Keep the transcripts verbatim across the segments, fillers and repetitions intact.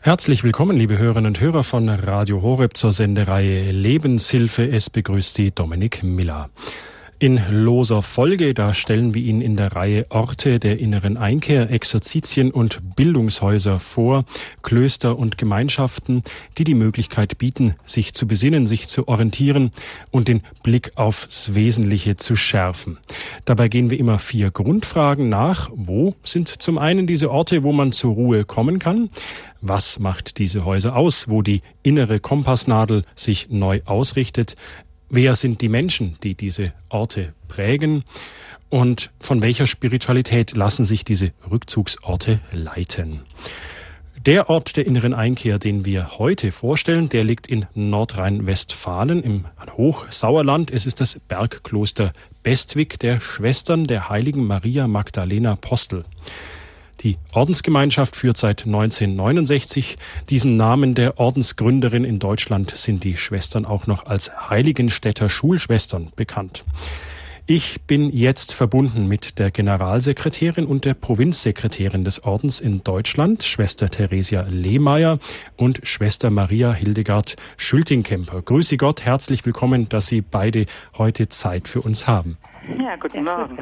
Herzlich willkommen, liebe Hörerinnen und Hörer von Radio Horeb zur Sendereihe Lebenshilfe. Es begrüßt Sie Dominik Miller. In loser Folge, da stellen wir Ihnen in der Reihe Orte der inneren Einkehr, Exerzitien und Bildungshäuser vor, Klöster und Gemeinschaften, die die Möglichkeit bieten, sich zu besinnen, sich zu orientieren und den Blick aufs Wesentliche zu schärfen. Dabei gehen wir immer vier Grundfragen nach. Wo sind zum einen diese Orte, wo man zur Ruhe kommen kann? Was macht diese Häuser aus, wo die innere Kompassnadel sich neu ausrichtet? Wer sind die Menschen, die diese Orte prägen? Und von welcher Spiritualität lassen sich diese Rückzugsorte leiten? Der Ort der inneren Einkehr, den wir heute vorstellen, der liegt in Nordrhein-Westfalen im Hochsauerland. Es ist das Bergkloster Bestwig der Schwestern der heiligen Maria Magdalena Postel. Die Ordensgemeinschaft führt seit neunzehnhundertneunundsechzig diesen Namen der Ordensgründerin. In Deutschland sind die Schwestern auch noch als Heiligenstädter Schulschwestern bekannt. Ich bin jetzt verbunden mit der Generalsekretärin und der Provinzsekretärin des Ordens in Deutschland, Schwester Theresia Lehmeier und Schwester Maria Hildegard Schültingkemper. Grüße Gott, herzlich willkommen, dass Sie beide heute Zeit für uns haben. Ja, guten Morgen.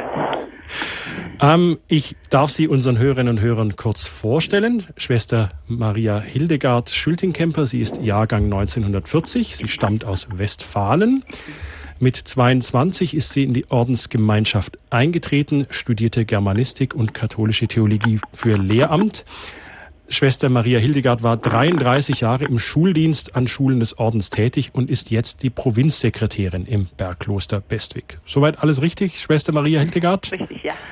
Ähm, ich darf Sie unseren Hörerinnen und Hörern kurz vorstellen. Schwester Maria Hildegard Schültingkemper, sie ist Jahrgang neunzehnhundertvierzig, sie stammt aus Westfalen. Mit zweiundzwanzig ist sie in die Ordensgemeinschaft eingetreten, studierte Germanistik und katholische Theologie für Lehramt. Schwester Maria Hildegard war dreiunddreißig Jahre im Schuldienst an Schulen des Ordens tätig und ist jetzt die Provinzsekretärin im Bergkloster Bestwig. Soweit alles richtig, Schwester Maria Hildegard? Richtig, ja.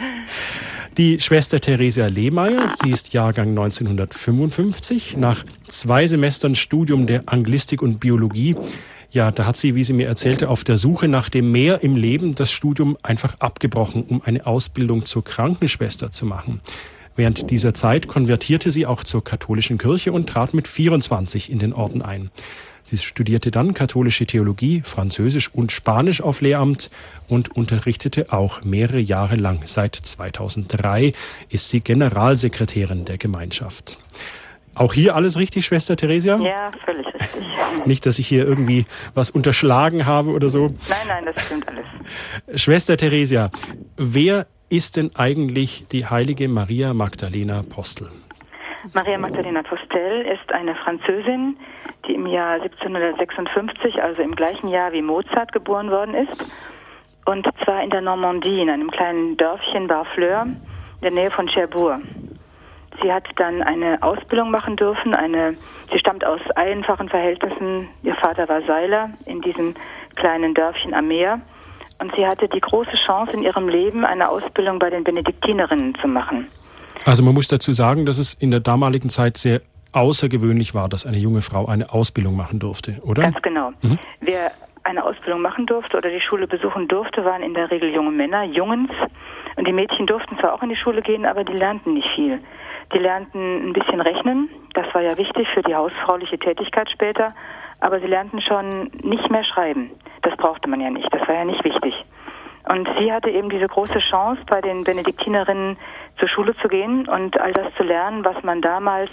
Die Schwester Theresia Lehmeier, sie ist Jahrgang neunzehnhundertfünfundfünfzig. Nach zwei Semestern Studium der Anglistik und Biologie, ja, da hat sie, wie sie mir erzählte, auf der Suche nach dem Mehr im Leben das Studium einfach abgebrochen, um eine Ausbildung zur Krankenschwester zu machen. Während dieser Zeit konvertierte sie auch zur katholischen Kirche und trat mit vierundzwanzig in den Orden ein. Sie studierte dann katholische Theologie, Französisch und Spanisch auf Lehramt und unterrichtete auch mehrere Jahre lang. Seit zweitausenddrei ist sie Generalsekretärin der Gemeinschaft. Auch hier alles richtig, Schwester Theresia? Ja, völlig richtig. Nicht, dass ich hier irgendwie was unterschlagen habe oder so. Nein, nein, das stimmt alles. Schwester Theresia, wer ist denn eigentlich die heilige Maria Magdalena Postel? Maria Magdalena Postel ist eine Französin, die im Jahr siebzehnhundertsechsundfünfzig, also im gleichen Jahr wie Mozart, geboren worden ist. Und zwar in der Normandie, in einem kleinen Dörfchen Barfleur, in der Nähe von Cherbourg. Sie hat dann eine Ausbildung machen dürfen. Eine, sie stammt aus einfachen Verhältnissen. Ihr Vater war Seiler in diesem kleinen Dörfchen am Meer. Und sie hatte die große Chance in ihrem Leben, eine Ausbildung bei den Benediktinerinnen zu machen. Also man muss dazu sagen, dass es in der damaligen Zeit sehr außergewöhnlich war, dass eine junge Frau eine Ausbildung machen durfte, oder? Ganz genau. Mhm. Wer eine Ausbildung machen durfte oder die Schule besuchen durfte, waren in der Regel junge Männer, Jungens. Und die Mädchen durften zwar auch in die Schule gehen, aber die lernten nicht viel. Die lernten ein bisschen rechnen, das war ja wichtig für die hausfrauliche Tätigkeit später, aber sie lernten schon nicht mehr schreiben. Das brauchte man ja nicht, das war ja nicht wichtig. Und sie hatte eben diese große Chance, bei den Benediktinerinnen zur Schule zu gehen und all das zu lernen, was man damals,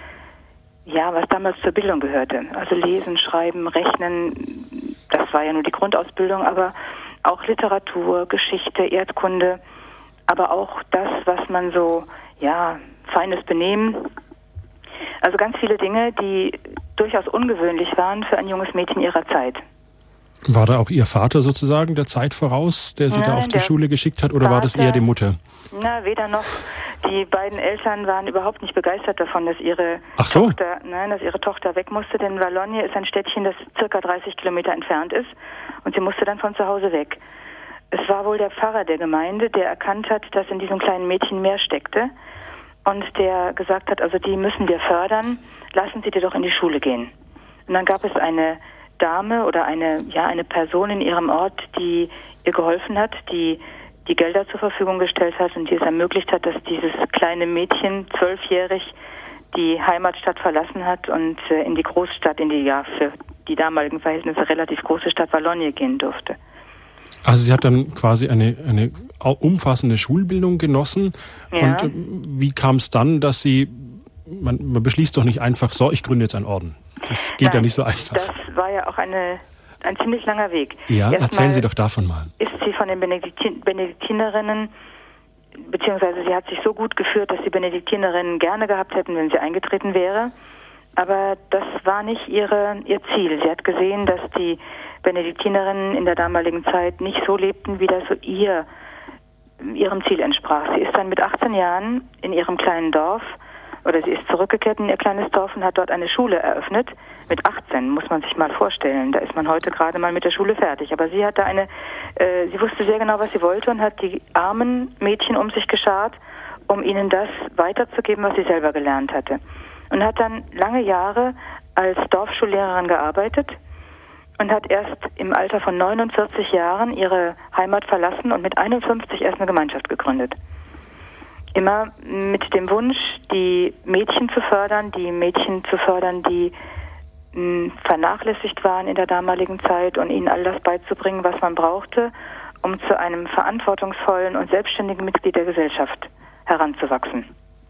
ja, was damals zur Bildung gehörte. Also lesen, schreiben, rechnen, das war ja nur die Grundausbildung, aber auch Literatur, Geschichte, Erdkunde, aber auch das, was man so, ja, feines Benehmen. Also ganz viele Dinge, die durchaus ungewöhnlich waren für ein junges Mädchen ihrer Zeit. War da auch Ihr Vater sozusagen der Zeit voraus, der Sie Nein, da auf die Schule geschickt hat, oder Vater, war das eher die Mutter? Na, weder noch. Die beiden Eltern waren überhaupt nicht begeistert davon, dass ihre Ach so. Tochter, nein, dass ihre Tochter weg musste, denn Valognes ist ein Städtchen, das circa dreißig Kilometer entfernt ist, und sie musste dann von zu Hause weg. Es war wohl der Pfarrer der Gemeinde, der erkannt hat, dass in diesem kleinen Mädchen mehr steckte, und der gesagt hat, also die müssen wir fördern, lassen Sie die doch in die Schule gehen. Und dann gab es eine Dame oder eine, ja, eine Person in ihrem Ort, die ihr geholfen hat, die die Gelder zur Verfügung gestellt hat und die es ermöglicht hat, dass dieses kleine Mädchen, zwölfjährig, die Heimatstadt verlassen hat und äh, in die Großstadt, in die ja für die damaligen Verhältnisse relativ große Stadt Valognes gehen durfte. Also sie hat dann quasi eine, eine umfassende Schulbildung genossen. Ja. Und wie kam es dann, dass sie man, man beschließt doch nicht einfach, so, ich gründe jetzt einen Orden. Das geht Nein, ja nicht so einfach. Das war ja auch eine, ein ziemlich langer Weg. Ja, Erst erzählen Sie doch davon mal. Ist sie von den Benediktin- Benediktinerinnen, beziehungsweise sie hat sich so gut geführt, dass die Benediktinerinnen gerne gehabt hätten, wenn sie eingetreten wäre. Aber das war nicht ihre, ihr Ziel. Sie hat gesehen, dass die Benediktinerinnen in der damaligen Zeit nicht so lebten, wie das so ihr, ihrem Ziel entsprach. Sie ist dann mit achtzehn Jahren in ihrem kleinen Dorf, oder sie ist zurückgekehrt in ihr kleines Dorf und hat dort eine Schule eröffnet. Mit achtzehn, muss man sich mal vorstellen. Da ist man heute gerade mal mit der Schule fertig. Aber sie hatte eine, äh, sie wusste sehr genau, was sie wollte und hat die armen Mädchen um sich geschart, um ihnen das weiterzugeben, was sie selber gelernt hatte. Und hat dann lange Jahre als Dorfschullehrerin gearbeitet und hat erst im Alter von neunundvierzig Jahren ihre Heimat verlassen und mit einundfünfzig erst eine Gemeinschaft gegründet. Immer mit dem Wunsch, die Mädchen zu fördern, die Mädchen zu fördern, die mh, vernachlässigt waren in der damaligen Zeit und ihnen all das beizubringen, was man brauchte, um zu einem verantwortungsvollen und selbstständigen Mitglied der Gesellschaft heranzuwachsen.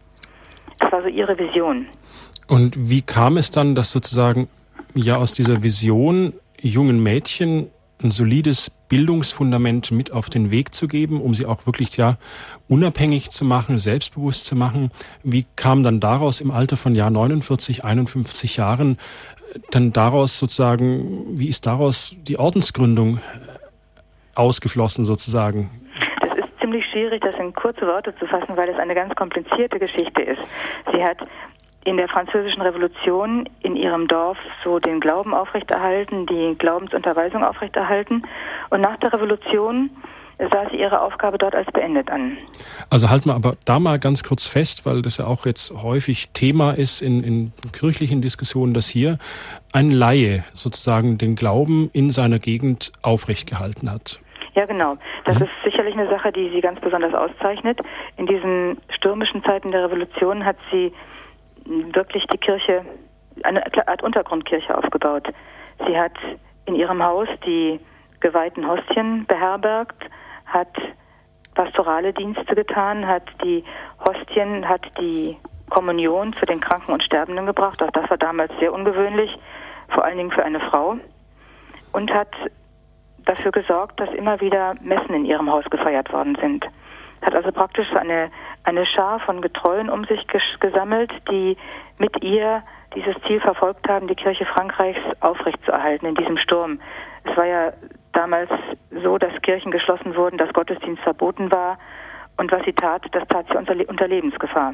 Das war so ihre Vision. Und wie kam es dann, dass sozusagen ja aus dieser Vision jungen Mädchen ein solides Bildungsfundament mit auf den Weg zu geben, um sie auch wirklich ja unabhängig zu machen, selbstbewusst zu machen? Wie kam dann daraus im Alter von ja neunundvierzig, einundfünfzig Jahren dann daraus sozusagen, wie ist daraus die Ordensgründung ausgeflossen sozusagen? Das ist ziemlich schwierig, das in kurze Worte zu fassen, weil es eine ganz komplizierte Geschichte ist. Sie hat in der Französischen Revolution in ihrem Dorf so den Glauben aufrechterhalten, die Glaubensunterweisung aufrechterhalten. Und nach der Revolution sah sie ihre Aufgabe dort als beendet an. Also halten wir aber da mal ganz kurz fest, weil das ja auch jetzt häufig Thema ist in, in kirchlichen Diskussionen, dass hier ein Laie sozusagen den Glauben in seiner Gegend aufrecht gehalten hat. Ja, genau. Das ja. ist sicherlich eine Sache, die sie ganz besonders auszeichnet. In diesen stürmischen Zeiten der Revolution hat sie wirklich die Kirche, eine Art Untergrundkirche aufgebaut. Sie hat in ihrem Haus die geweihten Hostien beherbergt, hat pastorale Dienste getan, hat die Hostien, hat die Kommunion für den Kranken und Sterbenden gebracht. Auch das war damals sehr ungewöhnlich, vor allen Dingen für eine Frau. Und hat dafür gesorgt, dass immer wieder Messen in ihrem Haus gefeiert worden sind. Hat also praktisch eine, eine Schar von Getreuen um sich ges- gesammelt, die mit ihr dieses Ziel verfolgt haben, die Kirche Frankreichs aufrechtzuerhalten in diesem Sturm. Es war ja damals so, dass Kirchen geschlossen wurden, dass Gottesdienst verboten war. Und was sie tat, das tat sie unter, unter Lebensgefahr.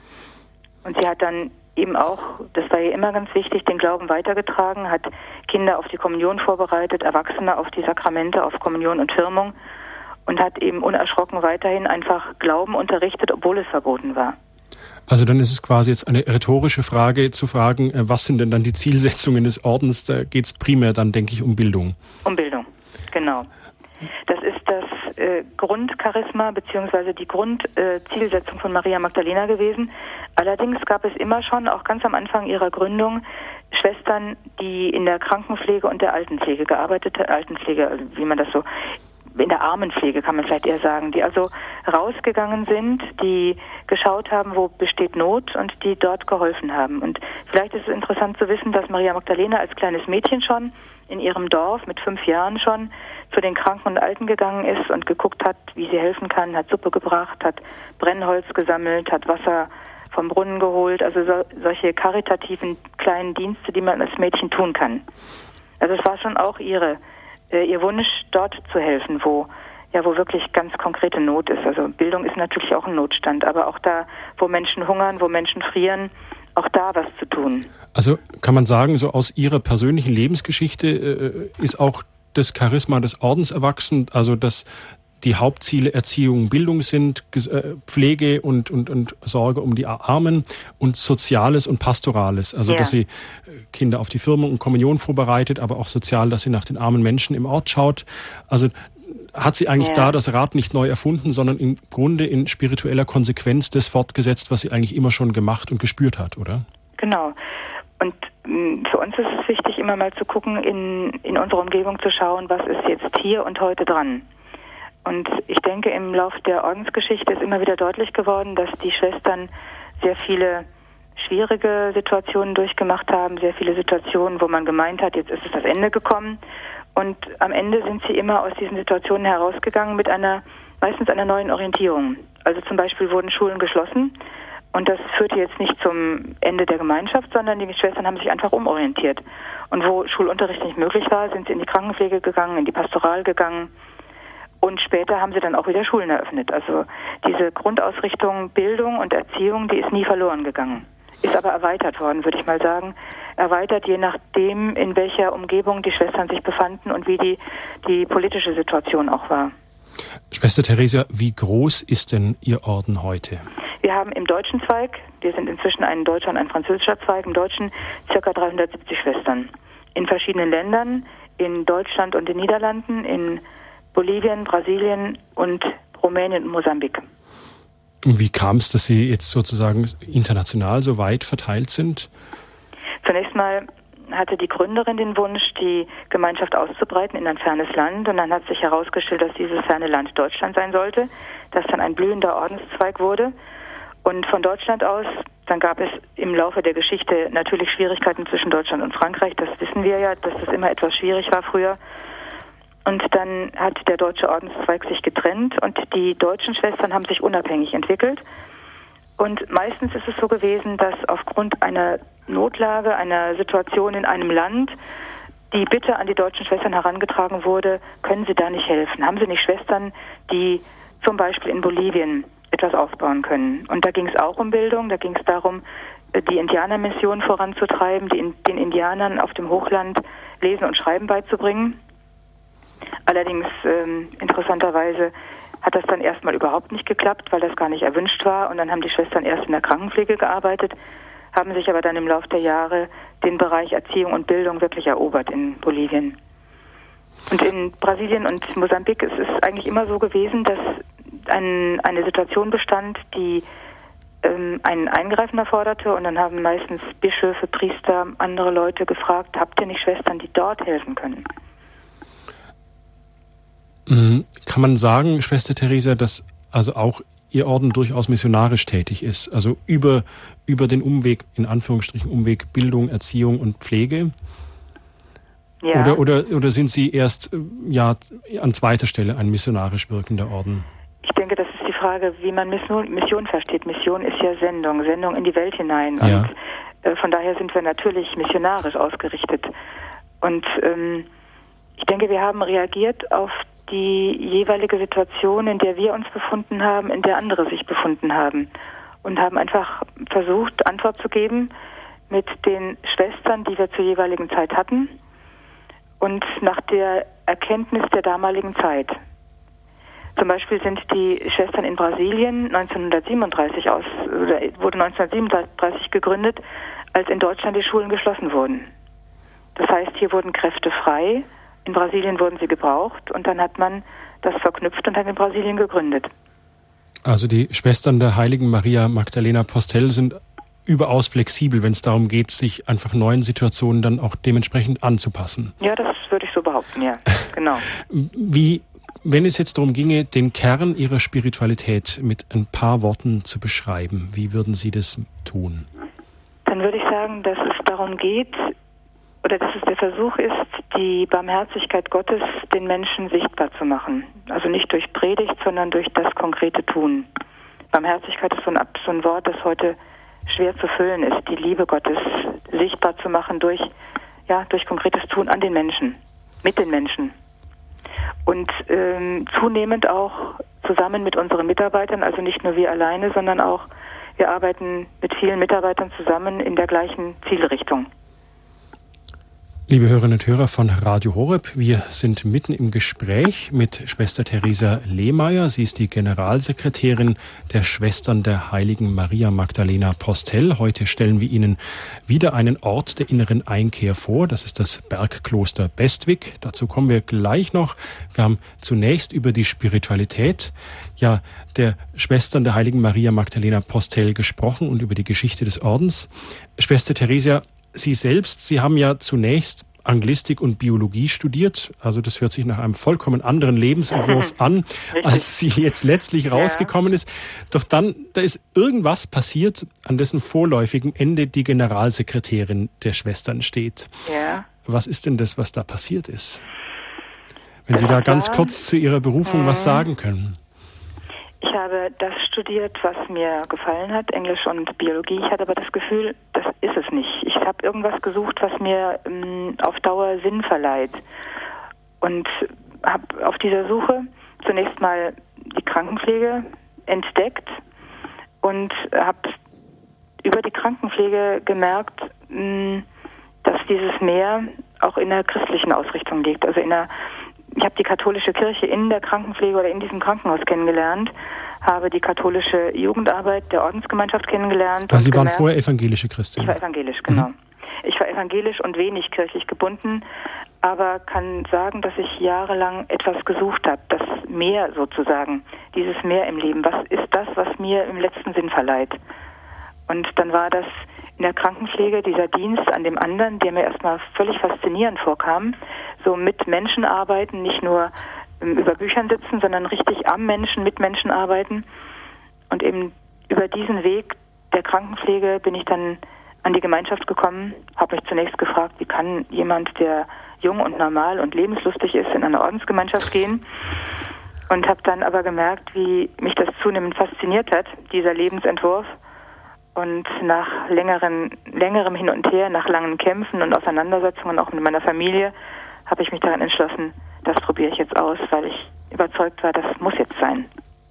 Und sie hat dann eben auch, das war ihr immer ganz wichtig, den Glauben weitergetragen, hat Kinder auf die Kommunion vorbereitet, Erwachsene auf die Sakramente, auf Kommunion und Firmung. Und hat eben unerschrocken weiterhin einfach Glauben unterrichtet, obwohl es verboten war. Also dann ist es quasi jetzt eine rhetorische Frage zu fragen, was sind denn dann die Zielsetzungen des Ordens? Da geht es primär dann, denke ich, um Bildung. Um Bildung, genau. Das ist das äh, Grundcharisma bzw. die Grundzielsetzung äh, von Maria Magdalena gewesen. Allerdings gab es immer schon, auch ganz am Anfang ihrer Gründung, Schwestern, die in der Krankenpflege und der Altenpflege gearbeitet haben, Altenpflege, also wie man das so... in der Armenpflege kann man vielleicht eher sagen, die also rausgegangen sind, die geschaut haben, wo besteht Not und die dort geholfen haben. Und vielleicht ist es interessant zu wissen, dass Maria Magdalena als kleines Mädchen schon in ihrem Dorf mit fünf Jahren schon zu den Kranken und Alten gegangen ist und geguckt hat, wie sie helfen kann, hat Suppe gebracht, hat Brennholz gesammelt, hat Wasser vom Brunnen geholt, also so, solche karitativen kleinen Dienste, die man als Mädchen tun kann. Also es war schon auch ihre ihr Wunsch, dort zu helfen, wo ja wo wirklich ganz konkrete Not ist. Also Bildung ist natürlich auch ein Notstand, aber auch da, wo Menschen hungern, wo Menschen frieren, auch da was zu tun. Also kann man sagen, so aus Ihrer persönlichen Lebensgeschichte äh, ist auch das Charisma des Ordens erwachsen, also dass die Hauptziele Erziehung, Bildung sind, Pflege und, und, und Sorge um die Armen und Soziales und Pastorales. Also ja. dass sie Kinder auf die Firmung und Kommunion vorbereitet, aber auch sozial, dass sie nach den armen Menschen im Ort schaut. Also hat sie eigentlich ja. da das Rad nicht neu erfunden, sondern im Grunde in spiritueller Konsequenz das fortgesetzt, was sie eigentlich immer schon gemacht und gespürt hat, oder? Genau. Und mh, für uns ist es wichtig, immer mal zu gucken, in, in unserer Umgebung zu schauen, was ist jetzt hier und heute dran. Und ich denke, im Lauf der Ordensgeschichte ist immer wieder deutlich geworden, dass die Schwestern sehr viele schwierige Situationen durchgemacht haben, sehr viele Situationen, wo man gemeint hat, jetzt ist es das Ende gekommen. Und am Ende sind sie immer aus diesen Situationen herausgegangen mit einer, meistens einer neuen Orientierung. Also zum Beispiel wurden Schulen geschlossen und das führte jetzt nicht zum Ende der Gemeinschaft, sondern die Schwestern haben sich einfach umorientiert. Und wo Schulunterricht nicht möglich war, sind sie in die Krankenpflege gegangen, in die Pastoral gegangen und später haben sie dann auch wieder Schulen eröffnet. Also diese Grundausrichtung Bildung und Erziehung, die ist nie verloren gegangen. Ist aber erweitert worden, würde ich mal sagen. Erweitert je nachdem, in welcher Umgebung die Schwestern sich befanden und wie die, die politische Situation auch war. Schwester Theresia, wie groß ist denn Ihr Orden heute? Wir haben im deutschen Zweig, wir sind inzwischen ein deutscher und ein französischer Zweig, im deutschen ca. dreihundertsiebzig Schwestern. In verschiedenen Ländern, in Deutschland und den Niederlanden, in Bolivien, Brasilien und Rumänien und Mosambik. Und wie kam es, dass Sie jetzt sozusagen international so weit verteilt sind? Zunächst mal hatte die Gründerin den Wunsch, die Gemeinschaft auszubreiten in ein fernes Land. Und dann hat sich herausgestellt, dass dieses ferne Land Deutschland sein sollte, das dann ein blühender Ordenszweig wurde. Und von Deutschland aus, dann gab es im Laufe der Geschichte natürlich Schwierigkeiten zwischen Deutschland und Frankreich. Das wissen wir ja, dass das immer etwas schwierig war früher. Und dann hat der deutsche Ordenszweig sich getrennt und die deutschen Schwestern haben sich unabhängig entwickelt. Und meistens ist es so gewesen, dass aufgrund einer Notlage, einer Situation in einem Land, die Bitte an die deutschen Schwestern herangetragen wurde, können Sie da nicht helfen? Haben Sie nicht Schwestern, die zum Beispiel in Bolivien etwas aufbauen können? Und da ging es auch um Bildung, da ging es darum, die Indianermission voranzutreiben, die, den Indianern auf dem Hochland Lesen und Schreiben beizubringen. Allerdings, ähm, interessanterweise, hat das dann erstmal überhaupt nicht geklappt, weil das gar nicht erwünscht war. Und dann haben die Schwestern erst in der Krankenpflege gearbeitet, haben sich aber dann im Laufe der Jahre den Bereich Erziehung und Bildung wirklich erobert in Bolivien. Und in Brasilien und Mosambik ist es eigentlich immer so gewesen, dass ein, eine Situation bestand, die ähm, ein Eingreifen erforderte. Und dann haben meistens Bischöfe, Priester, andere Leute gefragt, habt ihr nicht Schwestern, die dort helfen können? Kann man sagen, Schwester Theresia, dass also auch Ihr Orden durchaus missionarisch tätig ist? Also über, über den Umweg, in Anführungsstrichen Umweg, Bildung, Erziehung und Pflege? Ja. Oder, oder, oder sind Sie erst ja, an zweiter Stelle ein missionarisch wirkender Orden? Ich denke, das ist die Frage, wie man Mission, Mission versteht. Mission ist ja Sendung, Sendung in die Welt hinein. Ja. Und äh, von daher sind wir natürlich missionarisch ausgerichtet. Und ähm, ich denke, wir haben reagiert auf die jeweilige Situation, in der wir uns befunden haben, in der andere sich befunden haben. Und haben einfach versucht, Antwort zu geben mit den Schwestern, die wir zur jeweiligen Zeit hatten und nach der Erkenntnis der damaligen Zeit. Zum Beispiel sind die Schwestern in Brasilien neunzehnhundertsiebenunddreißig aus, oder wurde neunzehnhundertsiebenunddreißig gegründet, als in Deutschland die Schulen geschlossen wurden. Das heißt, hier wurden Kräfte frei, in Brasilien wurden sie gebraucht und dann hat man das verknüpft und hat in Brasilien gegründet. Also die Schwestern der heiligen Maria Magdalena Postel sind überaus flexibel, wenn es darum geht, sich einfach neuen Situationen dann auch dementsprechend anzupassen. Ja, das würde ich so behaupten, ja, genau. Wie, wenn es jetzt darum ginge, den Kern Ihrer Spiritualität mit ein paar Worten zu beschreiben, wie würden Sie das tun? Dann würde ich sagen, dass es darum geht, oder dass es der Versuch ist, die Barmherzigkeit Gottes den Menschen sichtbar zu machen. Also nicht durch Predigt, sondern durch das konkrete Tun. Barmherzigkeit ist so ein, so ein Wort, das heute schwer zu füllen ist, die Liebe Gottes sichtbar zu machen durch, ja, durch konkretes Tun an den Menschen, mit den Menschen. Und ähm, zunehmend auch zusammen mit unseren Mitarbeitern, also nicht nur wir alleine, sondern auch wir arbeiten mit vielen Mitarbeitern zusammen in der gleichen Zielrichtung. Liebe Hörerinnen und Hörer von Radio Horeb, wir sind mitten im Gespräch mit Schwester Theresia Lehmeier. Sie ist die Generalsekretärin der Schwestern der heiligen Maria Magdalena Postel. Heute stellen wir Ihnen wieder einen Ort der inneren Einkehr vor. Das ist das Bergkloster Bestwig. Dazu kommen wir gleich noch. Wir haben zunächst über die Spiritualität ja, der Schwestern der heiligen Maria Magdalena Postel gesprochen und über die Geschichte des Ordens. Schwester Theresia, Sie selbst, Sie haben ja zunächst Anglistik und Biologie studiert. Also das hört sich nach einem vollkommen anderen Lebensentwurf an, als sie jetzt letztlich rausgekommen ja. ist. Doch dann, da ist irgendwas passiert, an dessen vorläufigen Ende die Generalsekretärin der Schwestern steht. Ja. Was ist denn das, was da passiert ist? Wenn Sie da ganz kurz zu Ihrer Berufung hm. was sagen können. Ich habe das studiert, was mir gefallen hat, Englisch und Biologie. Ich hatte aber das Gefühl, das ist es nicht. Ich habe irgendwas gesucht, was mir ähm, auf Dauer Sinn verleiht. Und habe auf dieser Suche zunächst mal die Krankenpflege entdeckt und habe über die Krankenpflege gemerkt, mh, dass dieses Mehr auch in der christlichen Ausrichtung liegt. Also in der Ich habe die katholische Kirche in der Krankenpflege oder in diesem Krankenhaus kennengelernt, habe die katholische Jugendarbeit der Ordensgemeinschaft kennengelernt. Also Sie waren gemerkt, vorher evangelische Christin? Ich war evangelisch, genau. Mhm. Ich war evangelisch und wenig kirchlich gebunden, aber kann sagen, dass ich jahrelang etwas gesucht habe, das Mehr sozusagen, dieses Mehr im Leben. Was ist das, was mir im letzten Sinn verleiht? Und dann war das in der Krankenpflege dieser Dienst an dem anderen, der mir erstmal völlig faszinierend vorkam, so mit Menschen arbeiten, nicht nur ähm, über Büchern sitzen, sondern richtig am Menschen, mit Menschen arbeiten. Und eben über diesen Weg der Krankenpflege bin ich dann an die Gemeinschaft gekommen, habe mich zunächst gefragt, wie kann jemand, der jung und normal und lebenslustig ist, in eine Ordensgemeinschaft gehen? Und habe dann aber gemerkt, wie mich das zunehmend fasziniert hat, dieser Lebensentwurf. Und nach längeren, längerem Hin und Her, nach langen Kämpfen und Auseinandersetzungen auch mit meiner Familie, habe ich mich daran entschlossen, das probiere ich jetzt aus, weil ich überzeugt war, das muss jetzt sein.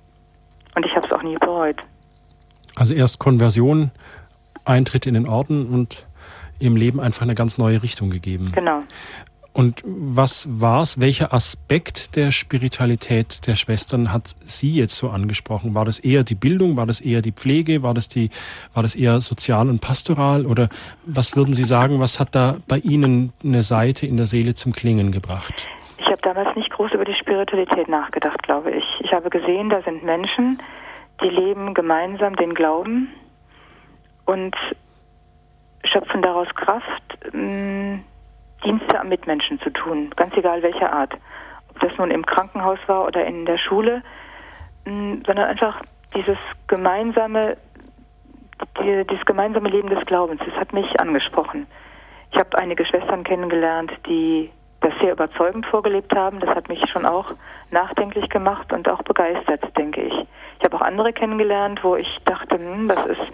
Und ich habe es auch nie bereut. Also erst Konversion, Eintritt in den Orden und im Leben einfach eine ganz neue Richtung gegeben. Genau. Und was war's? Welcher Aspekt der Spiritualität der Schwestern hat Sie jetzt so angesprochen? War das eher die Bildung? War das eher die Pflege? War das die, war das eher sozial und pastoral? Oder was würden Sie sagen, was hat da bei Ihnen eine Seite in der Seele zum Klingen gebracht? Ich habe damals nicht groß über die Spiritualität nachgedacht, glaube ich. Ich habe gesehen, da sind Menschen, die leben gemeinsam den Glauben und schöpfen daraus Kraft, mh, Dienste am Mitmenschen zu tun, ganz egal welcher Art. Ob das nun im Krankenhaus war oder in der Schule, mh, sondern einfach dieses gemeinsame, die, dieses gemeinsame Leben des Glaubens, das hat mich angesprochen. Ich habe einige Schwestern kennengelernt, die das sehr überzeugend vorgelebt haben. Das hat mich schon auch nachdenklich gemacht und auch begeistert, denke ich. Ich habe auch andere kennengelernt, wo ich dachte, hm, das ist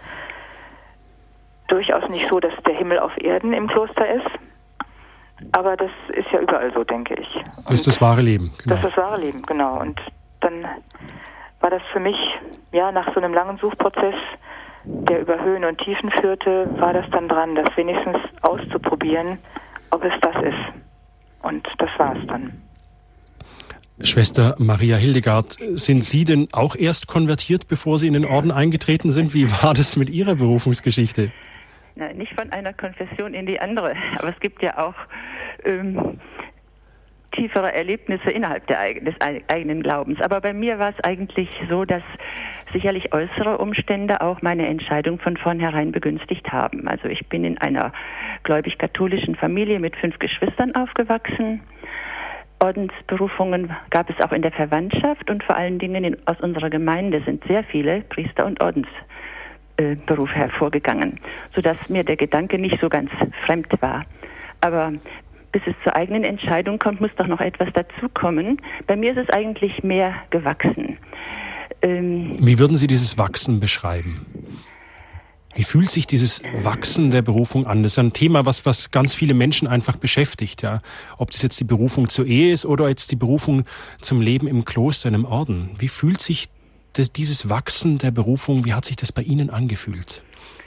durchaus nicht so, dass der Himmel auf Erden im Kloster ist. Aber das ist ja überall so, denke ich. Und das ist das wahre Leben. Genau. Das ist das wahre Leben, genau. Und dann war das für mich, ja, nach so einem langen Suchprozess, der über Höhen und Tiefen führte, war das dann dran, das wenigstens auszuprobieren, ob es das ist. Und das war es dann. Schwester Maria Hildegard, sind Sie denn auch erst konvertiert, bevor Sie in den Orden eingetreten sind? Wie war das mit Ihrer Berufungsgeschichte? Nein, nicht von einer Konfession in die andere, aber es gibt ja auch ähm, tiefere Erlebnisse innerhalb der, des eigenen Glaubens. Aber bei mir war es eigentlich so, dass sicherlich äußere Umstände auch meine Entscheidung von vornherein begünstigt haben. Also ich bin in einer gläubig-katholischen Familie mit fünf Geschwistern aufgewachsen. Ordensberufungen gab es auch in der Verwandtschaft und vor allen Dingen in, aus unserer Gemeinde sind sehr viele Priester und Ordensberuf hervorgegangen, sodass mir der Gedanke nicht so ganz fremd war. Aber bis es zur eigenen Entscheidung kommt, muss doch noch etwas dazukommen. Bei mir ist es eigentlich mehr gewachsen. Ähm Wie würden Sie dieses Wachsen beschreiben? Wie fühlt sich dieses Wachsen der Berufung an? Das ist ein Thema, was, was ganz viele Menschen einfach beschäftigt. Ja? Ob das jetzt die Berufung zur Ehe ist oder jetzt die Berufung zum Leben im Kloster, in einem Orden. Wie fühlt sich das, dieses Wachsen der Berufung, wie hat sich das bei Ihnen angefühlt?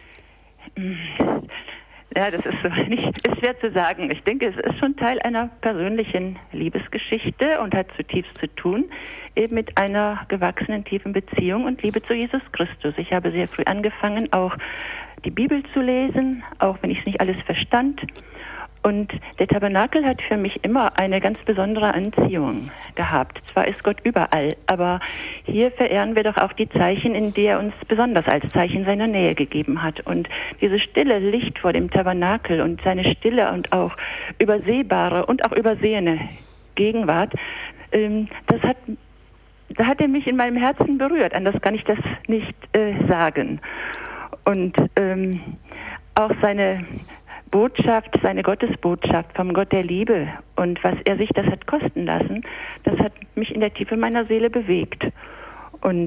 Ja, das ist, so nicht, ist schwer zu sagen. Ich denke, es ist schon Teil einer persönlichen Liebesgeschichte und hat zutiefst zu tun eben mit einer gewachsenen, tiefen Beziehung und Liebe zu Jesus Christus. Ich habe sehr früh angefangen, auch die Bibel zu lesen, auch wenn ich es nicht alles verstand. Und der Tabernakel hat für mich immer eine ganz besondere Anziehung gehabt. Zwar ist Gott überall, aber hier verehren wir doch auch die Zeichen, in die er uns besonders als Zeichen seiner Nähe gegeben hat. Und dieses stille Licht vor dem Tabernakel und seine stille und auch übersehbare und auch übersehene Gegenwart, ähm, das hat, da hat er mich in meinem Herzen berührt. Anders kann ich das nicht äh, sagen. Und ähm, auch seine Botschaft, seine Gottesbotschaft vom Gott der Liebe und was er sich das hat kosten lassen, das hat mich in der Tiefe meiner Seele bewegt. Und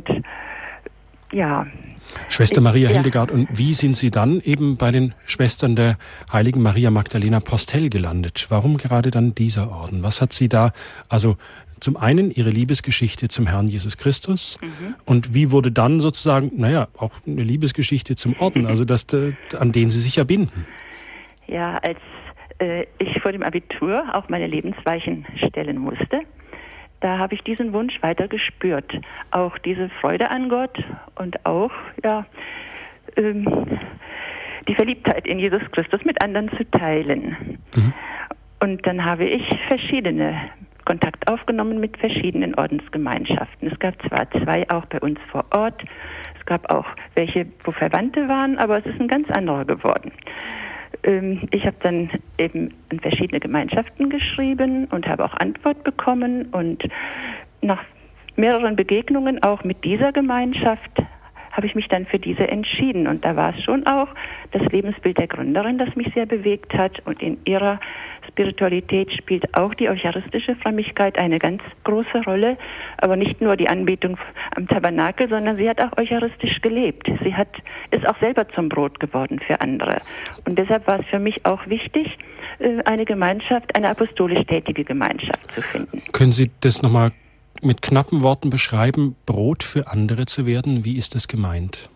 ja. Schwester Maria ja. Hildegard, und wie sind Sie dann eben bei den Schwestern der heiligen Maria Magdalena Postel gelandet? Warum gerade dann dieser Orden? Was hat Sie da, also zum einen Ihre Liebesgeschichte zum Herrn Jesus Christus mhm. und wie wurde dann sozusagen, naja, auch eine Liebesgeschichte zum Orden, also das, an den Sie sich ja binden? Ja, als äh, ich vor dem Abitur auch meine Lebensweichen stellen musste, da habe ich diesen Wunsch weiter gespürt. Auch diese Freude an Gott und auch ja ähm, die Verliebtheit in Jesus Christus mit anderen zu teilen. Mhm. Und dann habe ich verschiedene Kontakt aufgenommen mit verschiedenen Ordensgemeinschaften. Es gab zwar zwei auch bei uns vor Ort, es gab auch welche, wo Verwandte waren, aber es ist ein ganz anderer geworden. Ich habe dann eben in verschiedene Gemeinschaften geschrieben und habe auch Antwort bekommen und nach mehreren Begegnungen auch mit dieser Gemeinschaft habe ich mich dann für diese entschieden. Und da war es schon auch das Lebensbild der Gründerin, das mich sehr bewegt hat. Und in ihrer Spiritualität spielt auch die eucharistische Frömmigkeit eine ganz große Rolle. Aber nicht nur die Anbetung am Tabernakel, sondern sie hat auch eucharistisch gelebt. Sie hat, ist auch selber zum Brot geworden für andere. Und deshalb war es für mich auch wichtig, eine Gemeinschaft, eine apostolisch tätige Gemeinschaft zu finden. Können Sie das nochmal mit knappen Worten beschreiben, Brot für andere zu werden? Wie ist das gemeint?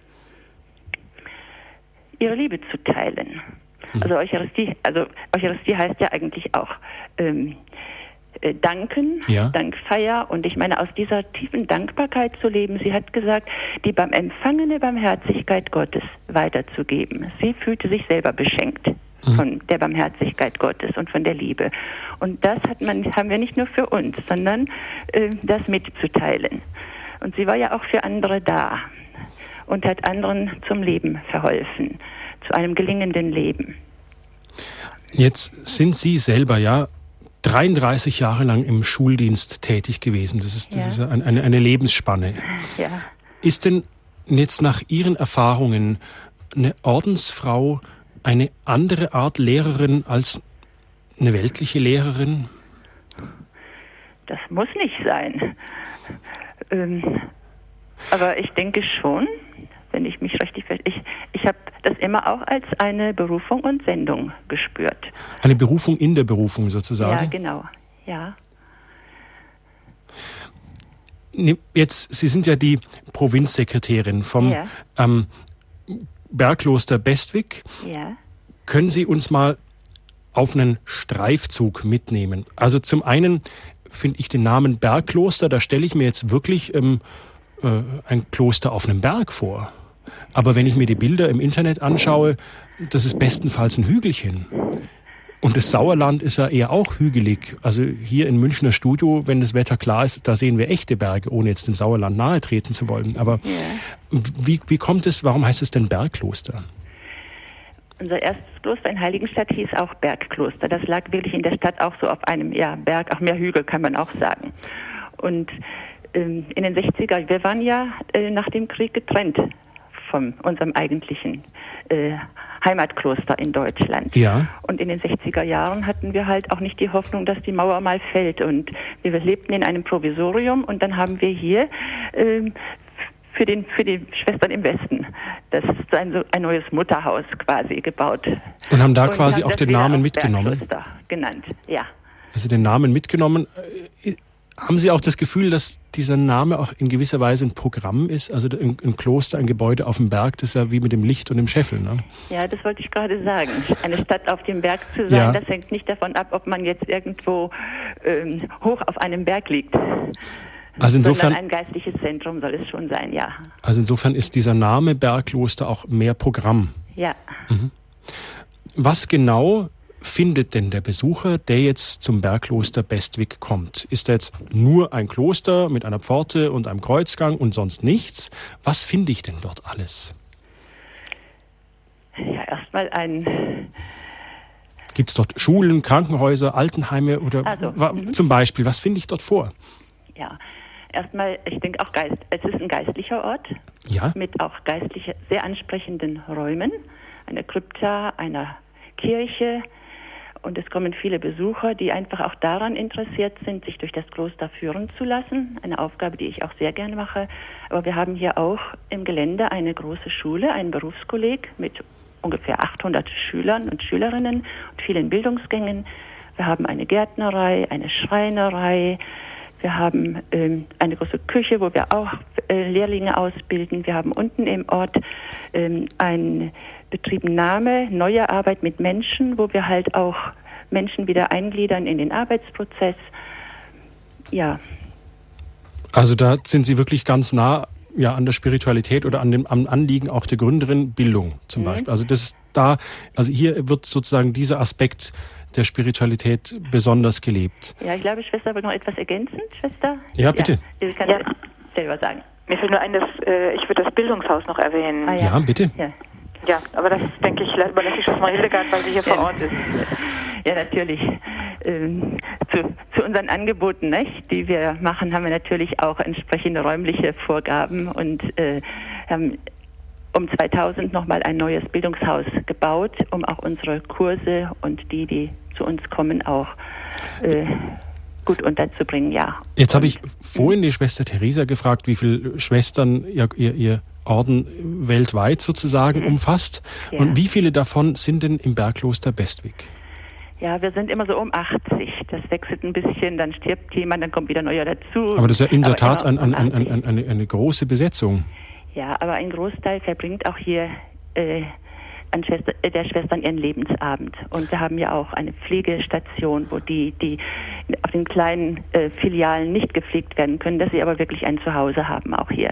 Ihre Liebe zu teilen. Mhm. Also Eucharistie, also Eucharistie heißt ja eigentlich auch ähm, äh, danken, ja. Dankfeier. Und ich meine, aus dieser tiefen Dankbarkeit zu leben. Sie hat gesagt, die beim empfangene Barmherzigkeit Gottes weiterzugeben. Sie fühlte sich selber beschenkt von der Barmherzigkeit Gottes und von der Liebe. Und das hat man, haben wir nicht nur für uns, sondern äh, das mitzuteilen. Und sie war ja auch für andere da und hat anderen zum Leben verholfen, zu einem gelingenden Leben. Jetzt sind Sie selber ja dreiunddreißig Jahre lang im Schuldienst tätig gewesen. Das ist, das ja. ist eine, eine Lebensspanne. Ja. Ist denn jetzt nach Ihren Erfahrungen eine Ordensfrau eine andere Art Lehrerin als eine weltliche Lehrerin? Das muss nicht sein. Ähm, aber ich denke schon, wenn ich mich richtig verstehe, ich, ich habe das immer auch als eine Berufung und Sendung gespürt. Eine Berufung in der Berufung sozusagen? Ja, genau, ja. Jetzt, Sie sind ja die Provinzsekretärin vom ja. ähm, Bergkloster Bestwig. Ja. Können Sie uns mal auf einen Streifzug mitnehmen? Also zum einen finde ich den Namen Bergkloster, da stelle ich mir jetzt wirklich ähm, äh, ein Kloster auf einem Berg vor. Aber wenn ich mir die Bilder im Internet anschaue, das ist bestenfalls ein Hügelchen. Und das Sauerland ist ja eher auch hügelig. Also hier im Münchner Studio, wenn das Wetter klar ist, da sehen wir echte Berge, ohne jetzt dem Sauerland nahe treten zu wollen. Aber ja. wie, wie kommt es, warum heißt es denn Bergkloster? Unser erstes Kloster in Heiligenstadt hieß auch Bergkloster. Das lag wirklich in der Stadt auch so auf einem ja, Berg, auch mehr Hügel kann man auch sagen. Und ähm, in den sechziger, wir waren ja äh, nach dem Krieg getrennt von unserem eigentlichen äh, Heimatkloster in Deutschland. Ja. Und in den sechziger Jahren hatten wir halt auch nicht die Hoffnung, dass die Mauer mal fällt. Und wir lebten in einem Provisorium und dann haben wir hier ähm, für, den, für die Schwestern im Westen das ist ein, so ein neues Mutterhaus quasi gebaut. Und haben da und quasi haben auch den Namen mitgenommen? Bergkloster genannt, ja. Also den Namen mitgenommen. Haben Sie auch das Gefühl, dass dieser Name auch in gewisser Weise ein Programm ist? Also ein, ein Kloster, ein Gebäude auf dem Berg, das ist ja wie mit dem Licht und dem Scheffel, ne? Ja, das wollte ich gerade sagen. Eine Stadt auf dem Berg zu sein, ja. Das hängt nicht davon ab, ob man jetzt irgendwo ähm, hoch auf einem Berg liegt. Also insofern, sondern ein geistliches Zentrum soll es schon sein, ja. Also insofern ist dieser Name Bergkloster auch mehr Programm. Ja. Mhm. Was genau findet denn der Besucher, der jetzt zum Bergkloster Bestwig kommt? Ist da jetzt nur ein Kloster mit einer Pforte und einem Kreuzgang und sonst nichts? Was finde ich denn dort alles? Ja, erstmal ein... Gibt es dort Schulen, Krankenhäuser, Altenheime oder also, wa- zum Beispiel? Was finde ich dort vor? Ja, erstmal, ich denke auch, Geist, es ist ein geistlicher Ort Ja. mit auch geistlich sehr ansprechenden Räumen, einer Krypta, einer Kirche, und es kommen viele Besucher, die einfach auch daran interessiert sind, sich durch das Kloster führen zu lassen. Eine Aufgabe, die ich auch sehr gerne mache. Aber wir haben hier auch im Gelände eine große Schule, einen Berufskolleg mit ungefähr achthundert Schülern und Schülerinnen und vielen Bildungsgängen. Wir haben eine Gärtnerei, eine Schreinerei. Wir haben ähm, eine große Küche, wo wir auch äh, Lehrlinge ausbilden. Wir haben unten im Ort ähm, einen Betrieb Name, neue Arbeit mit Menschen, wo wir halt auch Menschen wieder eingliedern in den Arbeitsprozess. Ja. Also da sind Sie wirklich ganz nah ja, an der Spiritualität oder an dem am Anliegen auch der Gründerin Bildung zum mhm. Beispiel. Also das ist da, also hier wird sozusagen dieser Aspekt der Spiritualität besonders gelebt. Ja, ich glaube, Schwester will noch etwas ergänzen, Schwester? Ja, bitte. Ja, ich kann ja. selber sagen. Mir fällt nur ein, dass äh, ich würde das Bildungshaus noch erwähnen. Ah, ja. ja, bitte. Ja. Ja, aber das, denke ich, überlasse ich Schwester Hildegard, weil sie hier vor Ort ist. Ja, natürlich. Ähm, zu, zu unseren Angeboten, nicht, die wir machen, haben wir natürlich auch entsprechende räumliche Vorgaben und äh, haben um zweitausend nochmal ein neues Bildungshaus gebaut, um auch unsere Kurse und die, die zu uns kommen, auch äh, gut unterzubringen, ja. Jetzt habe ich vorhin die Schwester Theresa gefragt, wie viele Schwestern ihr, ihr, ihr Orden weltweit sozusagen umfasst. Ja. Und wie viele davon sind denn im Bergkloster Bestwig? Ja, wir sind immer so um achtzig. Das wechselt ein bisschen, dann stirbt jemand, dann kommt wieder neuer dazu. Aber das ist ja in der Tat ein, ein, ein, ein, eine, eine große Besetzung. Ja, aber ein Großteil verbringt auch hier äh, an Schwester, äh, der Schwestern ihren Lebensabend. Und wir haben ja auch eine Pflegestation, wo die, die auf den kleinen äh, Filialen nicht gepflegt werden können, dass sie aber wirklich ein Zuhause haben, auch hier.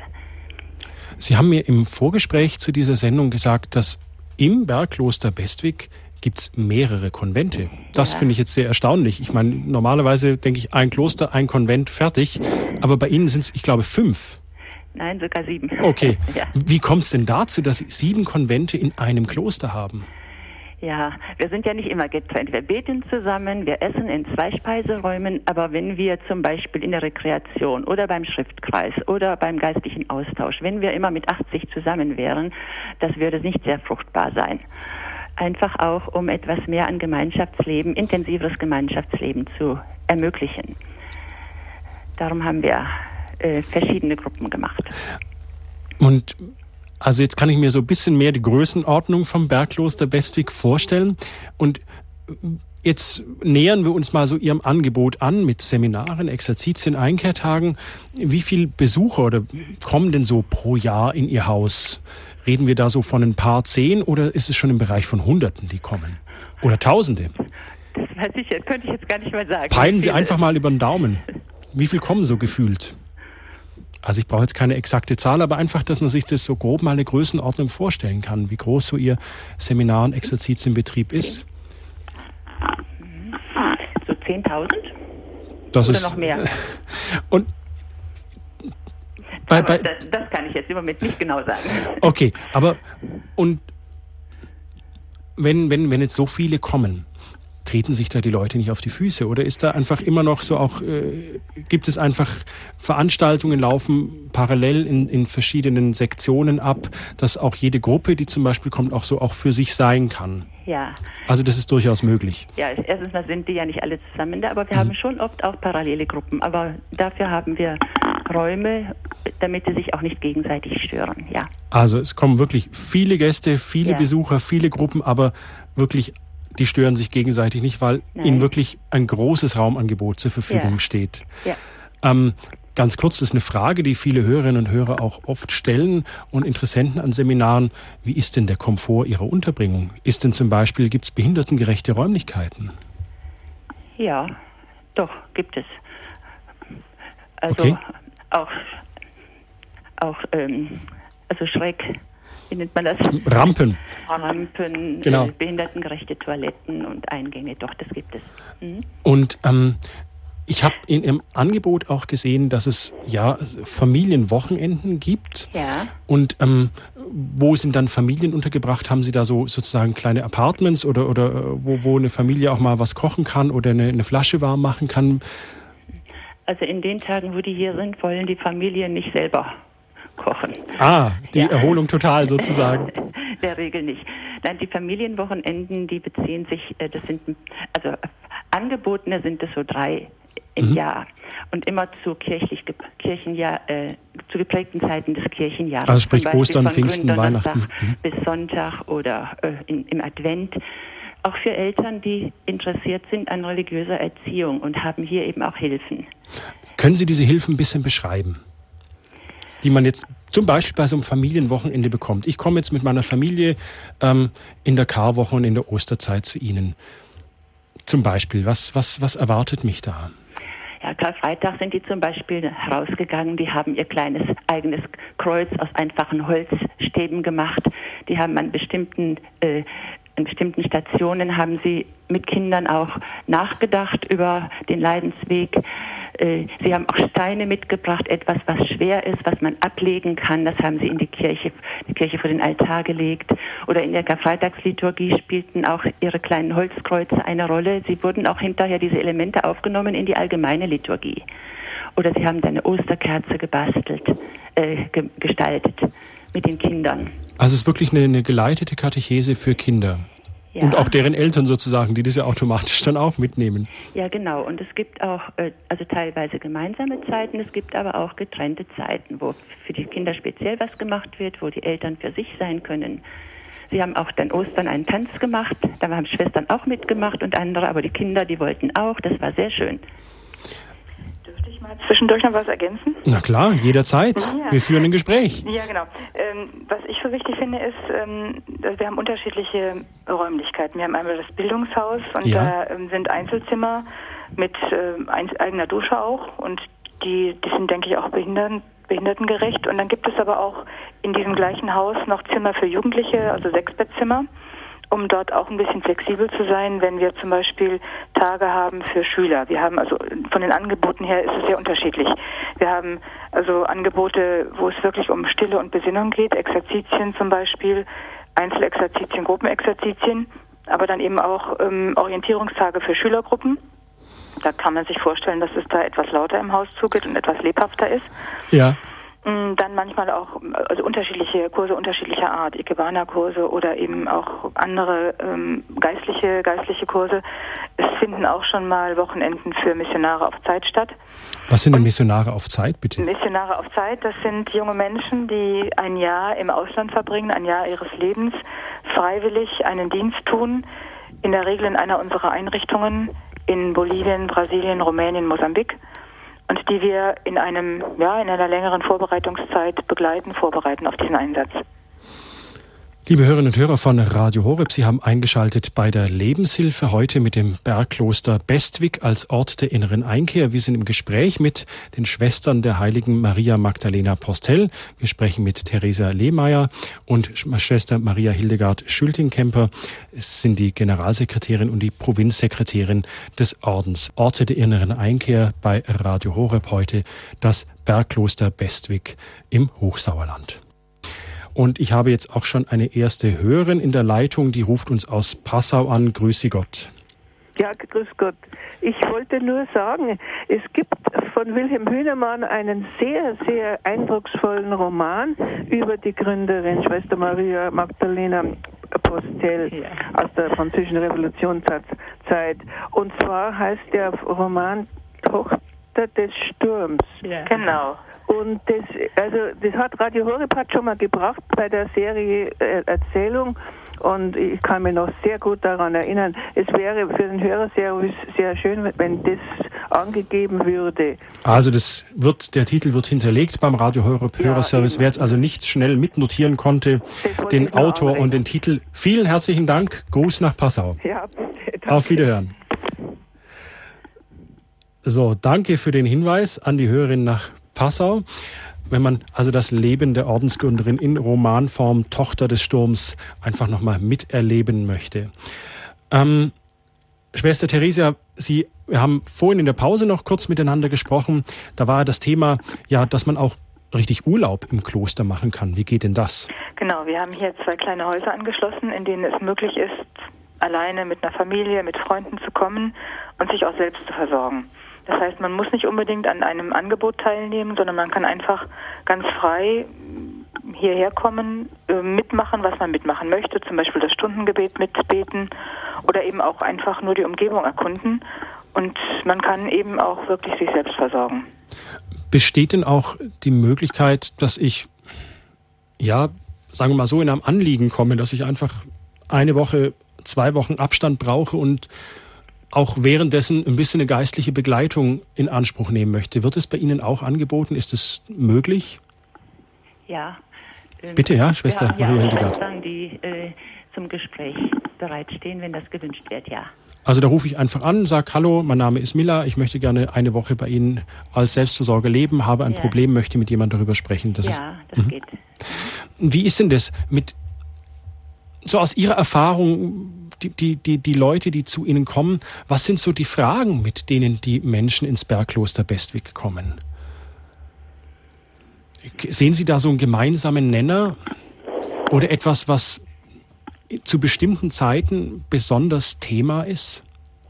Sie haben mir im Vorgespräch zu dieser Sendung gesagt, dass im Bergkloster Bestwig gibt es mehrere Konvente. Das ja. finde ich jetzt sehr erstaunlich. Ich meine, normalerweise denke ich, ein Kloster, ein Konvent, fertig. Aber bei Ihnen sind es, ich glaube, fünf. Nein, sogar sieben. Okay. Ja. Wie kommt es denn dazu, dass Sie sieben Konvente in einem Kloster haben? Ja, wir sind ja nicht immer getrennt. Wir beten zusammen, wir essen in zwei Speiseräumen, aber wenn wir zum Beispiel in der Rekreation oder beim Schriftkreis oder beim geistlichen Austausch, wenn wir immer mit achtzig zusammen wären, das würde nicht sehr fruchtbar sein. Einfach auch, um etwas mehr an Gemeinschaftsleben, intensiveres Gemeinschaftsleben zu ermöglichen. Darum haben wir äh, verschiedene Gruppen gemacht. Und also jetzt kann ich mir so ein bisschen mehr die Größenordnung vom Bergkloster Bestwig vorstellen. Und jetzt nähern wir uns mal so Ihrem Angebot an mit Seminaren, Exerzitien, Einkehrtagen. Wie viele Besucher oder kommen denn so pro Jahr in Ihr Haus? Reden wir da so von ein paar zehn oder ist es schon im Bereich von Hunderten, die kommen? Oder Tausende? Das weiß ich jetzt, könnte ich jetzt gar nicht mal sagen. Peilen Sie einfach mal über den Daumen. Wie viel kommen so gefühlt? Also ich brauche jetzt keine exakte Zahl, aber einfach, dass man sich das so grob mal eine Größenordnung vorstellen kann, wie groß so Ihr Seminar- und Exerzitienbetrieb ist. So zehntausend? Das Oder ist, noch mehr? Und bei, bei, das, das kann ich jetzt im Moment nicht genau sagen. Okay, aber und wenn, wenn, wenn jetzt so viele kommen, treten sich da die Leute nicht auf die Füße? Oder ist da einfach immer noch so auch, äh, gibt es einfach Veranstaltungen laufen parallel in, in verschiedenen Sektionen ab, dass auch jede Gruppe, die zum Beispiel kommt, auch so auch für sich sein kann? Ja. Also das ist durchaus möglich. Ja, erstens mal sind die ja nicht alle zusammen da, aber wir mhm. haben schon oft auch parallele Gruppen. Aber dafür haben wir Räume, damit sie sich auch nicht gegenseitig stören, ja. Also es kommen wirklich viele Gäste, viele ja. Besucher, viele Gruppen, aber wirklich die stören sich gegenseitig nicht, weil Nein. ihnen wirklich ein großes Raumangebot zur Verfügung ja. steht. Ja. Ähm, ganz kurz, das ist eine Frage, die viele Hörerinnen und Hörer auch oft stellen und Interessenten an Seminaren. Wie ist denn der Komfort Ihrer Unterbringung? Ist denn zum Beispiel, gibt es behindertengerechte Räumlichkeiten? Ja, doch, gibt es. Also okay. auch, auch ähm, also schräg wie nennt man das? Rampen. Rampen, genau. äh, behindertengerechte Toiletten und Eingänge, doch, das gibt es. Mhm. Und ähm, ich habe in Ihrem Angebot auch gesehen, dass es ja Familienwochenenden gibt. Ja. Und ähm, wo sind dann Familien untergebracht? Haben Sie da so sozusagen kleine Apartments oder, oder wo, wo eine Familie auch mal was kochen kann oder eine, eine Flasche warm machen kann? Also in den Tagen, wo die hier sind, wollen die Familien nicht selber kochen. Ah, die ja. Erholung total sozusagen. Der Regel nicht. Nein, die Familienwochenenden, die beziehen sich, das sind, also angebotene sind es so drei im mhm. Jahr und immer zu kirchlich Kirchenjahr, äh, zu geprägten Zeiten des Kirchenjahres. Also sprich Ostern, Pfingsten, Weihnachten. Mhm. Bis Sonntag oder äh, in, im Advent. Auch für Eltern, die interessiert sind an religiöser Erziehung und haben hier eben auch Hilfen. Können Sie diese Hilfen ein bisschen beschreiben? Die man jetzt zum Beispiel bei so einem Familienwochenende bekommt. Ich komme jetzt mit meiner Familie ähm, in der Karwoche und in der Osterzeit zu Ihnen. Zum Beispiel, was, was, was erwartet mich da? Ja, Karfreitag sind die zum Beispiel rausgegangen, die haben ihr kleines eigenes Kreuz aus einfachen Holzstäben gemacht. Die haben an bestimmten, äh, an bestimmten Stationen haben sie mit Kindern auch nachgedacht über den Leidensweg. Äh, sie haben auch Steine mitgebracht, etwas, was schwer ist, was man ablegen kann. Das haben sie in die Kirche, die Kirche vor den Altar gelegt. Oder in der Karfreitagsliturgie spielten auch ihre kleinen Holzkreuze eine Rolle. Sie wurden auch hinterher diese Elemente aufgenommen in die allgemeine Liturgie. Oder sie haben eine Osterkerze gebastelt, äh, ge- gestaltet mit den Kindern. Also es ist wirklich eine, eine geleitete Katechese für Kinder. Ja. Und auch deren Eltern sozusagen, die das ja automatisch dann auch mitnehmen. Ja, genau. Und es gibt auch also teilweise gemeinsame Zeiten, es gibt aber auch getrennte Zeiten, wo für die Kinder speziell was gemacht wird, wo die Eltern für sich sein können. Sie haben auch dann Ostern einen Tanz gemacht, da haben Schwestern auch mitgemacht und andere, aber die Kinder, die wollten auch, das war sehr schön. Dürfte ich mal zwischendurch noch was ergänzen? Na klar, jederzeit. Ja. Wir führen ein Gespräch. Ja, genau. Ähm, was ich so wichtig finde, ist, ähm, wir haben unterschiedliche Räumlichkeiten. Wir haben einmal das Bildungshaus und ja. da ähm, sind Einzelzimmer mit äh, ein, eigener Dusche auch und die, die sind, denke ich, auch behindern, behindertengerecht. Und dann gibt es aber auch in diesem gleichen Haus noch Zimmer für Jugendliche, also Sechsbettzimmer, um dort auch ein bisschen flexibel zu sein, wenn wir zum Beispiel Tage haben für Schüler. Wir haben also von den Angeboten her ist es sehr unterschiedlich. Wir haben also Angebote, wo es wirklich um Stille und Besinnung geht, Exerzitien zum Beispiel, Einzelexerzitien, Gruppenexerzitien, aber dann eben auch ähm, Orientierungstage für Schülergruppen. Da kann man sich vorstellen, dass es da etwas lauter im Haus zugeht und etwas lebhafter ist. Ja. Dann manchmal auch also unterschiedliche Kurse unterschiedlicher Art, Ikebana-Kurse oder eben auch andere ähm, geistliche geistliche Kurse. Es finden auch schon mal Wochenenden für Missionare auf Zeit statt. Was sind denn Missionare auf Zeit, bitte? Missionare auf Zeit, das sind junge Menschen, die ein Jahr im Ausland verbringen, ein Jahr ihres Lebens, freiwillig einen Dienst tun, in der Regel in einer unserer Einrichtungen in Bolivien, Brasilien, Rumänien, Mosambik. Und die wir in einem, ja, in einer längeren Vorbereitungszeit begleiten, vorbereiten auf diesen Einsatz. Liebe Hörerinnen und Hörer von Radio Horeb, Sie haben eingeschaltet bei der Lebenshilfe heute mit dem Bergkloster Bestwig als Ort der inneren Einkehr. Wir sind im Gespräch mit den Schwestern der heiligen Maria Magdalena Postel. Wir sprechen mit Theresa Lehmeier und Schwester Maria Hildegard Schülting-Kemper. Es sind die Generalsekretärin und die Provinzsekretärin des Ordens. Orte der inneren Einkehr bei Radio Horeb heute, das Bergkloster Bestwig im Hochsauerland. Und ich habe jetzt auch schon eine erste Hörerin in der Leitung, die ruft uns aus Passau an. Grüße Gott. Ja, grüß Gott. Ich wollte nur sagen, es gibt von Wilhelm Hühnemann einen sehr, sehr eindrucksvollen Roman über die Gründerin, Schwester Maria Magdalena Postel, ja, aus der französischen Revolutionszeit. Und zwar heißt der Roman Tochter des Sturms. Ja. Genau. Und das, also das hat Radio Horeb hat schon mal gebracht bei der Serie äh, Erzählung und ich kann mich noch sehr gut daran erinnern. Es wäre für den Hörerservice sehr schön, wenn das angegeben würde. Also das wird, der Titel wird hinterlegt beim Radio Horeb Hörerservice. Ja, wer jetzt also nicht schnell mitnotieren konnte, den Autor anregen und den Titel. Vielen herzlichen Dank. Gruß nach Passau. Ja, auf Wiederhören. So, danke für den Hinweis an die Hörerin nach Passau. wenn man also das Leben der Ordensgründerin in Romanform Tochter des Sturms einfach nochmal miterleben möchte. Ähm, Schwester Theresia, Sie, wir haben vorhin in der Pause noch kurz miteinander gesprochen. Da war das Thema, ja, dass man auch richtig Urlaub im Kloster machen kann. Wie geht denn das? Genau, wir haben hier zwei kleine Häuser angeschlossen, in denen es möglich ist, alleine mit einer Familie, mit Freunden zu kommen und sich auch selbst zu versorgen. Das heißt, man muss nicht unbedingt an einem Angebot teilnehmen, sondern man kann einfach ganz frei hierher kommen, mitmachen, was man mitmachen möchte, zum Beispiel das Stundengebet mitbeten oder eben auch einfach nur die Umgebung erkunden. Und man kann eben auch wirklich sich selbst versorgen. Besteht denn auch die Möglichkeit, dass ich, ja, sagen wir mal so, in einem Anliegen komme, dass ich einfach eine Woche, zwei Wochen Abstand brauche und auch währenddessen ein bisschen eine geistliche Begleitung in Anspruch nehmen möchte? Wird es bei Ihnen auch angeboten? Ist es möglich? Ja. Ähm, Bitte, ja, Schwester ja, Maria ja, Hildegard. Schwestern, die äh, zum Gespräch bereitstehen, wenn das gewünscht wird, ja. Also da rufe ich einfach an, sage, hallo, mein Name ist Milla, ich möchte gerne eine Woche bei Ihnen als Selbstversorger leben, habe ein ja. Problem, möchte mit jemandem darüber sprechen. Das ja, ist, das mhm. geht. Wie ist denn das mit, so aus Ihrer Erfahrung, die, die, die, die Leute, die zu Ihnen kommen, was sind so die Fragen, mit denen die Menschen ins Bergkloster Bestwig kommen? Sehen Sie da so einen gemeinsamen Nenner oder etwas, was zu bestimmten Zeiten besonders Thema ist?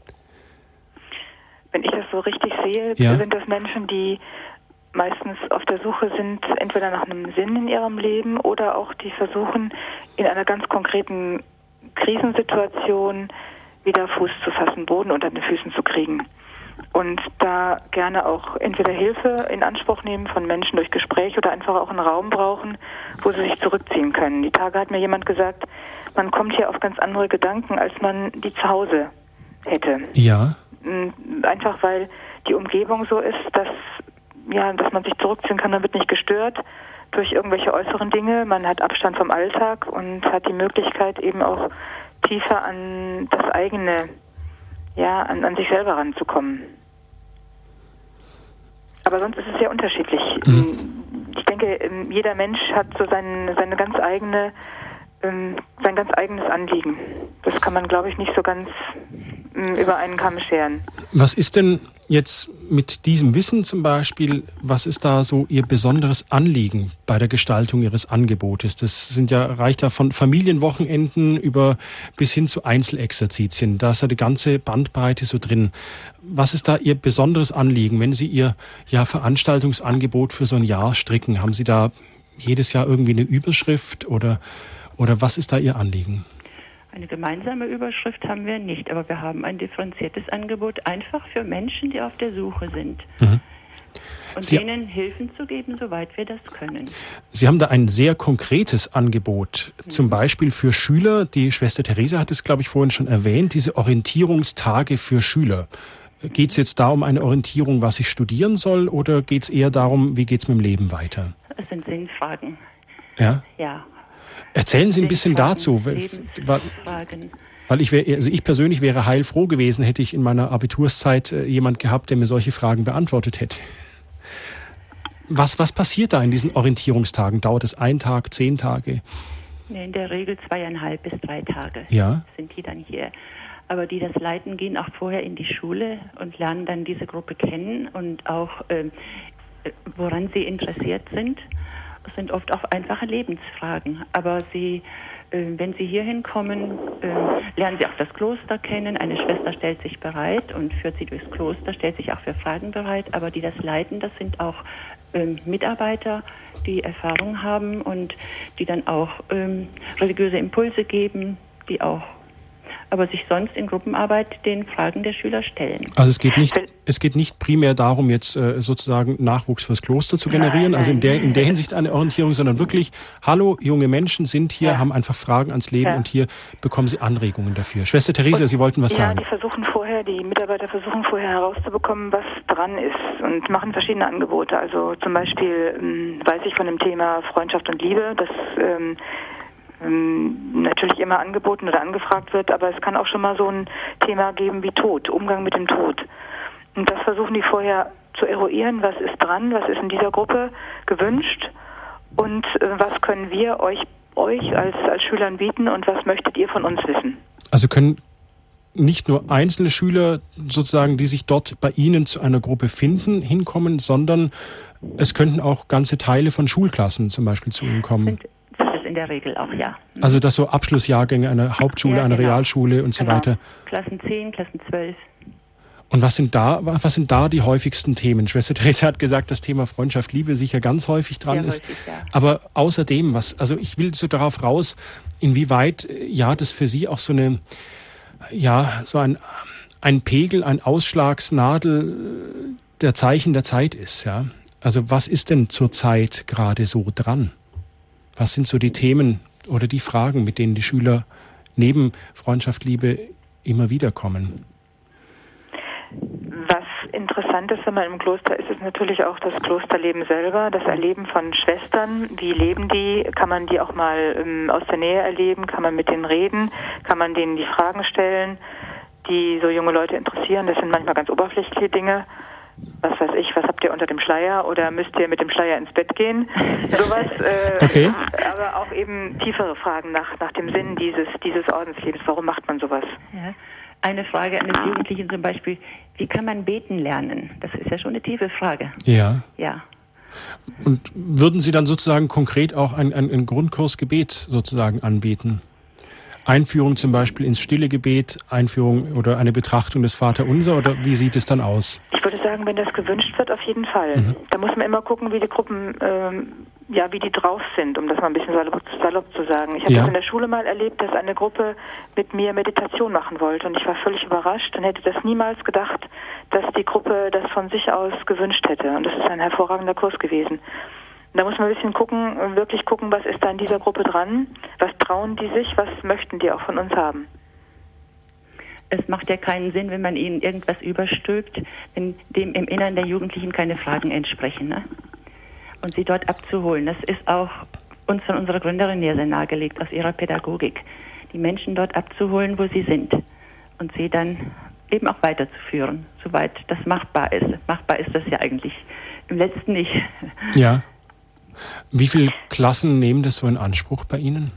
Wenn ich das so richtig sehe, ja. sind das Menschen, die meistens auf der Suche sind, entweder nach einem Sinn in ihrem Leben oder auch die versuchen, in einer ganz konkreten Krisensituation wieder Fuß zu fassen, Boden unter den Füßen zu kriegen. Und da gerne auch entweder Hilfe in Anspruch nehmen von Menschen durch Gespräch oder einfach auch einen Raum brauchen, wo sie sich zurückziehen können. Die Tage hat mir jemand gesagt, man kommt hier auf ganz andere Gedanken, als man die zu Hause hätte. Ja. Einfach weil die Umgebung so ist, dass, ja, dass man sich zurückziehen kann, man wird nicht gestört durch irgendwelche äußeren Dinge. Man hat Abstand vom Alltag und hat die Möglichkeit eben auch tiefer an das eigene, ja, an, an sich selber ranzukommen. Aber sonst ist es sehr unterschiedlich. Mhm. Ich denke, jeder Mensch hat so seine, seine ganz eigene, sein ganz eigenes Anliegen. Das kann man, glaube ich, nicht so ganz über einen Kamm scheren. Was ist denn jetzt mit diesem Wissen zum Beispiel, was ist da so Ihr besonderes Anliegen bei der Gestaltung Ihres Angebotes? Das sind ja, reicht ja von Familienwochenenden über bis hin zu Einzelexerzitien. Da ist ja die ganze Bandbreite so drin. Was ist da Ihr besonderes Anliegen, wenn Sie Ihr ja, Veranstaltungsangebot für so ein Jahr stricken? Haben Sie da jedes Jahr irgendwie eine Überschrift oder, oder was ist da Ihr Anliegen? Eine gemeinsame Überschrift haben wir nicht, aber wir haben ein differenziertes Angebot einfach für Menschen, die auf der Suche sind. Mhm. Und Sie, denen Hilfen zu geben, soweit wir das können. Sie haben da ein sehr konkretes Angebot, mhm. zum Beispiel für Schüler. Die Schwester Theresia hat es, glaube ich, vorhin schon erwähnt, diese Orientierungstage für Schüler. Geht es jetzt da um eine Orientierung, was ich studieren soll, oder geht es eher darum, wie geht es mit dem Leben weiter? Das sind Sinnfragen. Ja? Ja. Erzählen Sie ein bisschen dazu, weil, weil ich, wär, also ich persönlich wäre heilfroh gewesen, hätte ich in meiner Abiturszeit äh, jemand gehabt, der mir solche Fragen beantwortet hätte. Was, was passiert da in diesen Orientierungstagen? Dauert es ein Tag, zehn Tage? In der Regel zweieinhalb bis drei Tage ja. sind die dann hier. Aber die das leiten, gehen auch vorher in die Schule und lernen dann diese Gruppe kennen und auch, äh, woran sie interessiert sind. Das sind oft auch einfache Lebensfragen. Aber sie, äh, wenn sie hier hinkommen, äh, lernen sie auch das Kloster kennen. Eine Schwester stellt sich bereit und führt sie durchs Kloster, stellt sich auch für Fragen bereit. Aber die das leiten, das sind auch äh, Mitarbeiter, die Erfahrung haben und die dann auch äh, religiöse Impulse geben, die auch aber sich sonst in Gruppenarbeit den Fragen der Schüler stellen. Also es geht nicht, es geht nicht primär darum, jetzt äh, sozusagen Nachwuchs fürs Kloster zu generieren, nein, nein. also in der, in der Hinsicht eine Orientierung, sondern wirklich, hallo, junge Menschen sind hier, ja. haben einfach Fragen ans Leben ja. und hier bekommen sie Anregungen dafür. Schwester Theresia, und, Sie wollten was ja, sagen. Ja, die versuchen vorher, die Mitarbeiter versuchen vorher herauszubekommen, was dran ist und machen verschiedene Angebote. Also zum Beispiel ähm, weiß ich von dem Thema Freundschaft und Liebe, das ähm, natürlich immer angeboten oder angefragt wird, aber es kann auch schon mal so ein Thema geben wie Tod, Umgang mit dem Tod. Und das versuchen die vorher zu eruieren, was ist dran, was ist in dieser Gruppe gewünscht und äh, was können wir euch, euch als, als Schülern bieten und was möchtet ihr von uns wissen. Also können nicht nur einzelne Schüler sozusagen, die sich dort bei Ihnen zu einer Gruppe finden, hinkommen, sondern es könnten auch ganze Teile von Schulklassen zum Beispiel zu Ihnen kommen. Das ist in der Regel auch, ja. Also dass so Abschlussjahrgänge einer Hauptschule, ja, einer genau. Realschule und so Genau. weiter. Klassen zehn, Klassen zwölf. Und was sind da, was sind da die häufigsten Themen? Schwester Therese hat gesagt, das Thema Freundschaft, Liebe sicher ganz häufig dran Sehr ist. häufig, ja. Aber außerdem, was, also ich will so darauf raus, inwieweit, ja, das für Sie auch so eine, ja, so ein, ein Pegel, ein Ausschlagsnadel der Zeichen der Zeit ist, ja. Also was ist denn zurzeit gerade so dran? Was sind so die Themen oder die Fragen, mit denen die Schüler neben Freundschaft, Liebe immer wieder kommen? Was interessant ist, wenn man im Kloster ist, ist natürlich auch das Klosterleben selber, das Erleben von Schwestern. Wie leben die? Kann man die auch mal ähm, aus der Nähe erleben? Kann man mit denen reden? Kann man denen die Fragen stellen, die so junge Leute interessieren? Das sind manchmal ganz oberflächliche Dinge. Was weiß ich, was habt ihr unter dem Schleier oder müsst ihr mit dem Schleier ins Bett gehen? Sowas. Äh, okay. Aber auch eben tiefere Fragen nach, nach dem Sinn dieses, dieses Ordenslebens. Warum macht man sowas? Ja. Eine Frage eines Jugendlichen zum Beispiel, wie kann man beten lernen? Das ist ja schon eine tiefe Frage. Ja. Ja. Und würden Sie dann sozusagen konkret auch ein, ein, ein Grundkurs Gebet sozusagen anbieten? Einführung zum Beispiel ins stille Gebet, Einführung oder eine Betrachtung des Vaterunser, oder wie sieht es dann aus? Ich würde sagen, wenn das gewünscht wird, auf jeden Fall. Mhm. Da muss man immer gucken, wie die Gruppen, ähm, ja, wie die drauf sind, um das mal ein bisschen salopp, salopp zu sagen. Ich habe Ja. das in der Schule mal erlebt, dass eine Gruppe mit mir Meditation machen wollte und ich war völlig überrascht und hätte das niemals gedacht, dass die Gruppe das von sich aus gewünscht hätte. Und das ist ein hervorragender Kurs gewesen. Da muss man ein bisschen gucken, wirklich gucken, was ist da in dieser Gruppe dran, was trauen die sich, was möchten die auch von uns haben. Es macht ja keinen Sinn, wenn man ihnen irgendwas überstülpt, wenn dem im Innern der Jugendlichen keine Fragen entsprechen, ne? Und sie dort abzuholen. Das ist auch uns von unserer Gründerin sehr, sehr nahegelegt aus ihrer Pädagogik. Die Menschen dort abzuholen, wo sie sind und sie dann eben auch weiterzuführen, soweit das machbar ist. Machbar ist das ja eigentlich im Letzten nicht. Ja. Wie viele Klassen nehmen das so in Anspruch bei Ihnen?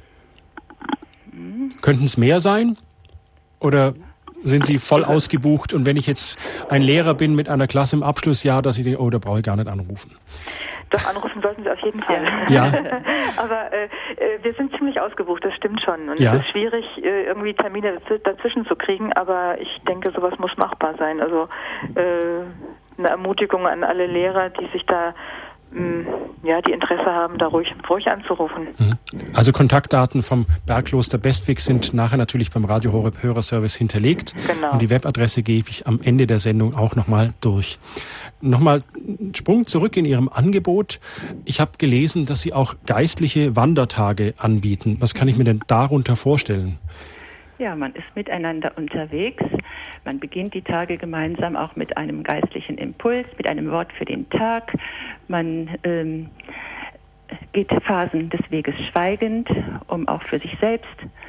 Hm. Könnten es mehr sein? Oder sind Sie voll ausgebucht? Und wenn ich jetzt ein Lehrer bin mit einer Klasse im Abschlussjahr, dass ich denke, oh, da brauche ich gar nicht anrufen. Doch, anrufen sollten Sie auf jeden Fall. Ja. Aber äh, wir sind ziemlich ausgebucht, das stimmt schon. Und Ja. es ist schwierig, äh, irgendwie Termine dazwischen zu kriegen, aber ich denke, sowas muss machbar sein. Also äh, eine Ermutigung an alle Lehrer, die sich da ja, die Interesse haben, da ruhig, ruhig anzurufen. Also Kontaktdaten vom Bergkloster Bestwig sind nachher natürlich beim Radio Horeb Hörerservice hinterlegt. Genau. Und die Webadresse gebe ich am Ende der Sendung auch nochmal durch. Nochmal einen Sprung zurück in Ihrem Angebot. Ich habe gelesen, dass Sie auch geistliche Wandertage anbieten. Was kann ich mir denn darunter vorstellen? Ja, man ist miteinander unterwegs. Man beginnt die Tage gemeinsam auch mit einem geistlichen Impuls, mit einem Wort für den Tag. Man ähm, geht Phasen des Weges schweigend, um auch für sich selbst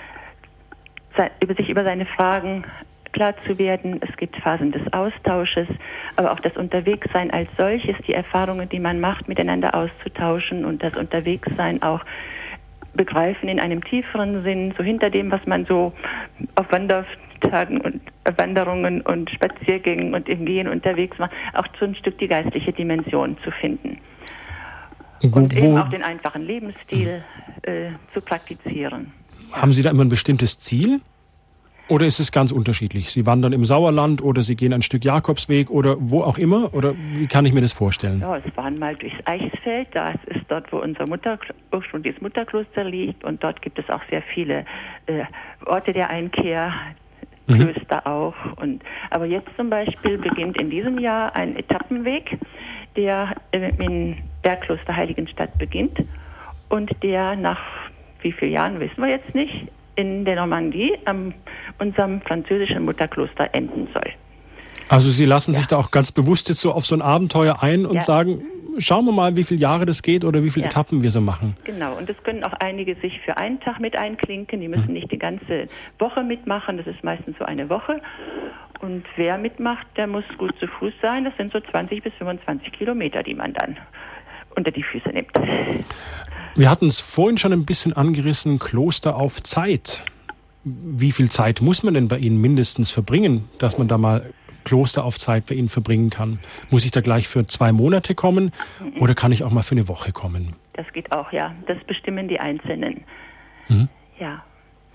über sich über seine Fragen klar zu werden. Es gibt Phasen des Austausches, aber auch das Unterwegssein als solches, die Erfahrungen, die man macht, miteinander auszutauschen und das Unterwegssein auch begreifen in einem tieferen Sinn, so hinter dem, was man so auf Wandertagen und Wanderungen und Spaziergängen und im Gehen unterwegs macht, auch so ein Stück die geistliche Dimension zu finden. Wo, und eben wo, auch den einfachen Lebensstil äh, zu praktizieren. Haben Sie da immer ein bestimmtes Ziel? Oder ist es ganz unterschiedlich? Sie wandern im Sauerland oder Sie gehen ein Stück Jakobsweg oder wo auch immer? Oder wie kann ich mir das vorstellen? Ja, es waren mal durchs Eichsfeld. Das ist dort, wo unser Mutter, ursprüngliches Mutterkloster liegt. Und dort gibt es auch sehr viele äh, Orte der Einkehr, Klöster mhm. auch. Und, aber jetzt zum Beispiel beginnt in diesem Jahr ein Etappenweg, der äh, in Bergkloster Heiligenstadt beginnt und der nach wie vielen Jahren, wissen wir jetzt nicht, in der Normandie an unserem französischen Mutterkloster enden soll. Also Sie lassen ja. sich da auch ganz bewusst jetzt so auf so ein Abenteuer ein und ja. sagen, schauen wir mal, wie viele Jahre das geht oder wie viele ja. Etappen wir so machen. Genau, und es können auch einige sich für einen Tag mit einklinken, die müssen hm. nicht die ganze Woche mitmachen, das ist meistens so eine Woche. Und wer mitmacht, der muss gut zu Fuß sein. Das sind so zwanzig bis fünfundzwanzig Kilometer, die man dann unter die Füße nimmt. Wir hatten es vorhin schon ein bisschen angerissen, Kloster auf Zeit. Wie viel Zeit muss man denn bei Ihnen mindestens verbringen, dass man da mal Kloster auf Zeit bei Ihnen verbringen kann? Muss ich da gleich für zwei Monate kommen mhm. oder kann ich auch mal für eine Woche kommen? Das geht auch, ja. Das bestimmen die Einzelnen. Mhm. Ja.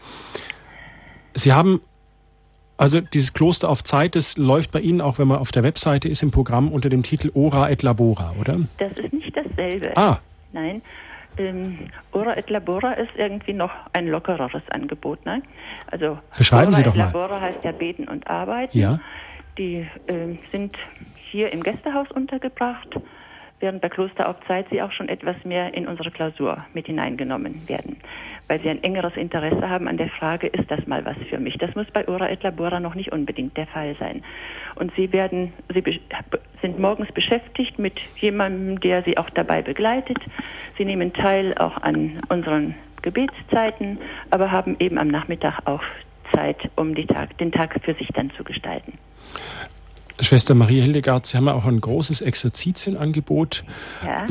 Sie haben, also dieses Kloster auf Zeit, das läuft bei Ihnen auch, wenn man auf der Webseite ist, im Programm unter dem Titel Ora et Labora, oder? Das ist nicht dasselbe. Ah. Nein. Ähm, Ora et Labora ist irgendwie noch ein lockereres Angebot. Ne? Also Beschreiben Ora Sie doch et mal. Labora heißt ja Beten und Arbeiten. Ja. Die ähm, sind hier im Gästehaus untergebracht, während bei Kloster auf Zeit sie auch schon etwas mehr in unsere Klausur mit hineingenommen werden, weil sie ein engeres Interesse haben an der Frage, ist das mal was für mich? Das muss bei Ora et Labora noch nicht unbedingt der Fall sein. Und sie werden, sie be- sind morgens beschäftigt mit jemandem, der sie auch dabei begleitet. Sie nehmen teil auch an unseren Gebetszeiten, aber haben eben am Nachmittag auch Zeit, um die Tag, den Tag für sich dann zu gestalten. Schwester Maria Hildegard, Sie haben ja auch ein großes Exerzitienangebot. Ja.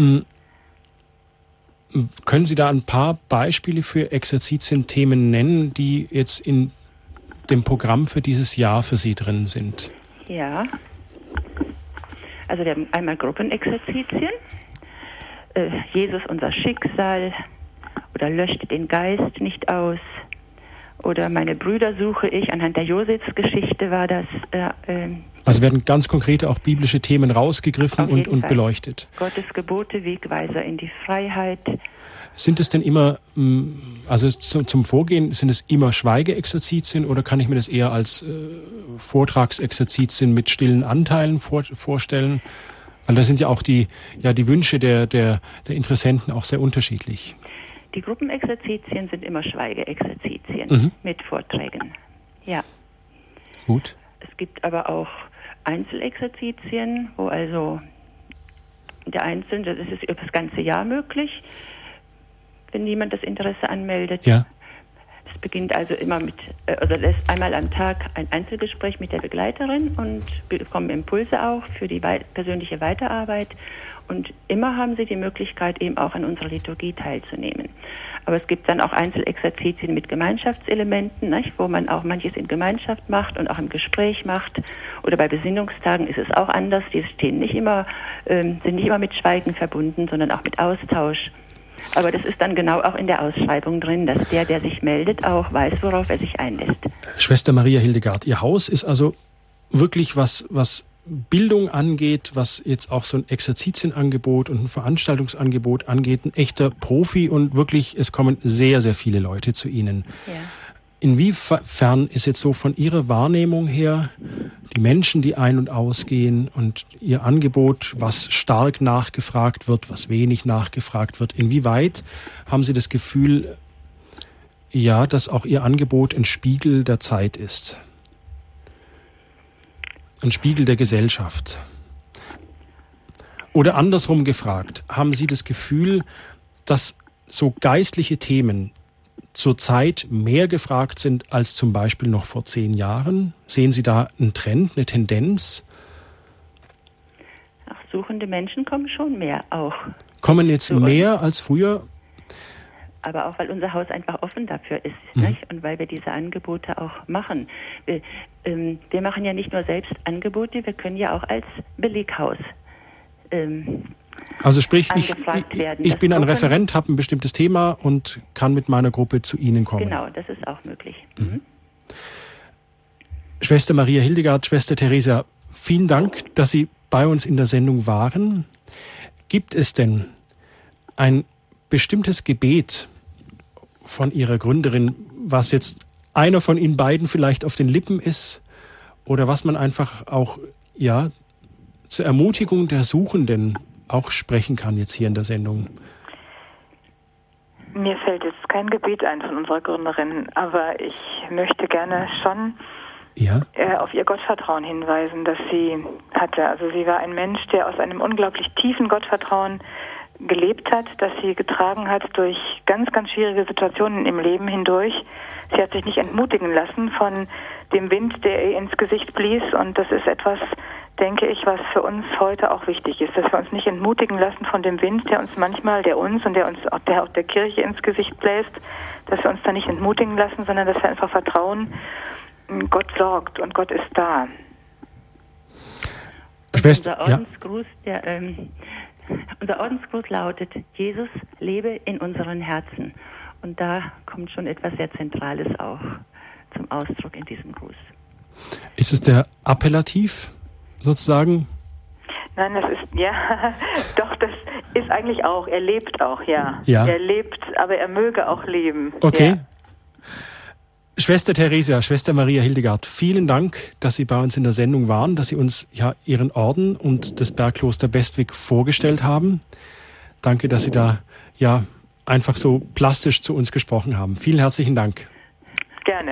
Können Sie da ein paar Beispiele für Exerzitienthemen nennen, die jetzt in dem Programm für dieses Jahr für Sie drin sind? Ja. Also wir haben einmal Gruppenexerzitien. Äh, Jesus unser Schicksal oder löscht den Geist nicht aus. Oder meine Brüder suche ich, anhand der Josefsgeschichte war das. Äh, äh, also werden ganz konkrete auch biblische Themen rausgegriffen und, und beleuchtet. Gottes Gebote, Wegweiser in die Freiheit. Sind es denn immer, also zum, zum Vorgehen, sind es immer Schweigeexerzitien oder kann ich mir das eher als äh, Vortragsexerzitien mit stillen Anteilen vor, vorstellen? Weil da sind ja auch die, ja, die Wünsche der, der, der Interessenten auch sehr unterschiedlich. Die Gruppenexerzitien sind immer Schweigeexerzitien mhm. mit Vorträgen. Ja. Gut. Es gibt aber auch Einzelexerzitien, wo also der Einzelne, das ist über das ganze Jahr möglich, wenn jemand das Interesse anmeldet. Ja. Es beginnt also immer mit, also lässt einmal am Tag ein Einzelgespräch mit der Begleiterin und bekommen Impulse auch für die persönliche Weiterarbeit. Und immer haben sie die Möglichkeit, eben auch an unserer Liturgie teilzunehmen. Aber es gibt dann auch Einzelexerzitien mit Gemeinschaftselementen, nicht, wo man auch manches in Gemeinschaft macht und auch im Gespräch macht. Oder bei Besinnungstagen ist es auch anders. Die stehen nicht immer, ähm, sind nicht immer mit Schweigen verbunden, sondern auch mit Austausch. Aber das ist dann genau auch in der Ausschreibung drin, dass der, der sich meldet, auch weiß, worauf er sich einlässt. Schwester Maria Hildegard, Ihr Haus ist also wirklich was, was Bildung angeht, was jetzt auch so ein Exerzitienangebot und ein Veranstaltungsangebot angeht, ein echter Profi und wirklich, es kommen sehr, sehr viele Leute zu Ihnen. Ja. Inwiefern ist jetzt so von Ihrer Wahrnehmung her die Menschen, die ein- und ausgehen und Ihr Angebot, was stark nachgefragt wird, was wenig nachgefragt wird, inwieweit haben Sie das Gefühl, ja, dass auch Ihr Angebot ein Spiegel der Zeit ist? Ein Spiegel der Gesellschaft. Oder andersrum gefragt, haben Sie das Gefühl, dass so geistliche Themen zurzeit mehr gefragt sind als zum Beispiel noch vor zehn Jahren? Sehen Sie da einen Trend, eine Tendenz? Ach, suchende Menschen kommen schon mehr auch. Kommen jetzt so mehr als früher? Aber auch, weil unser Haus einfach offen dafür ist, mhm. nicht? Und weil wir diese Angebote auch machen. Wir, ähm, wir machen ja nicht nur selbst Angebote, wir können ja auch als Beleghaus ähm, also sprich, ich, angefragt ich, werden. ich Das bin ein Gruppen, Referent, habe ein bestimmtes Thema und kann mit meiner Gruppe zu Ihnen kommen. Genau, das ist auch möglich. Mhm. Mhm. Schwester Maria Hildegard, Schwester Theresia, vielen Dank, dass Sie bei uns in der Sendung waren. Gibt es denn ein bestimmtes Gebet von Ihrer Gründerin, was jetzt einer von Ihnen beiden vielleicht auf den Lippen ist oder was man einfach auch, ja, zur Ermutigung der Suchenden auch sprechen kann jetzt hier in der Sendung? Mir fällt jetzt kein Gebet ein von unserer Gründerin, aber ich möchte gerne schon ja. äh, auf ihr Gottvertrauen hinweisen, das sie hatte. Also sie war ein Mensch, der aus einem unglaublich tiefen Gottvertrauen gelebt hat, das sie getragen hat durch ganz, ganz schwierige Situationen im Leben hindurch. Sie hat sich nicht entmutigen lassen von dem Wind, der ihr ins Gesicht blies. Und das ist etwas, denke ich, was für uns heute auch wichtig ist, dass wir uns nicht entmutigen lassen von dem Wind, der uns manchmal, der uns und der uns auch der, auch der Kirche ins Gesicht bläst, dass wir uns da nicht entmutigen lassen, sondern dass wir einfach vertrauen, Gott sorgt und Gott ist da. Schwester, unser Ordensgruß, ja. der, ähm, unser Ordensgruß lautet: Jesus lebe in unseren Herzen. Und da kommt schon etwas sehr Zentrales auch zum Ausdruck in diesem Gruß. Ist es der Appellativ sozusagen? Nein, das ist, ja, doch, das ist eigentlich auch, er lebt auch, ja. ja. Er lebt, aber er möge auch leben. Okay. Ja. Schwester Theresia, Schwester Maria Hildegard, vielen Dank, dass Sie bei uns in der Sendung waren, dass Sie uns ja Ihren Orden und das Bergkloster Bestwig vorgestellt haben. Danke, dass Sie da ja einfach so plastisch zu uns gesprochen haben. Vielen herzlichen Dank. Gerne.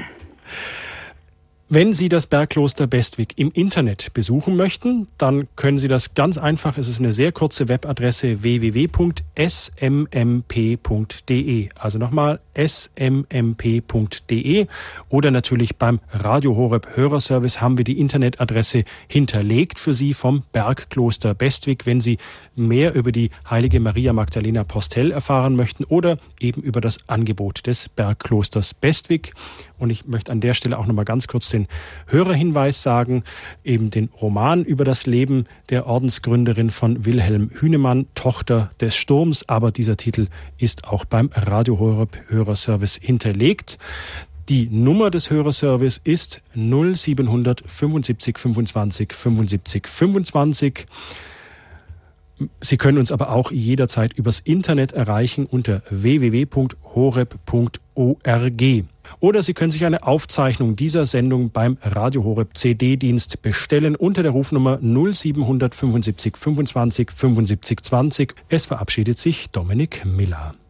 Wenn Sie das Bergkloster Bestwig im Internet besuchen möchten, dann können Sie das ganz einfach. Es ist eine sehr kurze Webadresse w w w punkt s m m p punkt d e. Also nochmal s m m p punkt d e. Oder natürlich beim Radio Horeb Hörerservice haben wir die Internetadresse hinterlegt für Sie vom Bergkloster Bestwig, wenn Sie mehr über die heilige Maria Magdalena Postel erfahren möchten oder eben über das Angebot des Bergklosters Bestwig. Und ich möchte an der Stelle auch nochmal ganz kurz den Hörerhinweis sagen, eben den Roman über das Leben der Ordensgründerin von Wilhelm Hünemann, Tochter des Sturms. Aber dieser Titel ist auch beim Radio Horeb Hörerservice hinterlegt. Die Nummer des Hörerservice ist null sieben fünfundsiebzig fünfundzwanzig fünfundsiebzig fünfundzwanzig. Sie können uns aber auch jederzeit übers Internet erreichen unter w w w punkt horeb punkt org. Oder Sie können sich eine Aufzeichnung dieser Sendung beim Radio Horeb C D-Dienst bestellen unter der Rufnummer null sieben fünfundsiebzig fünfundzwanzig fünfundsiebzig zwanzig. Es verabschiedet sich Dominik Miller.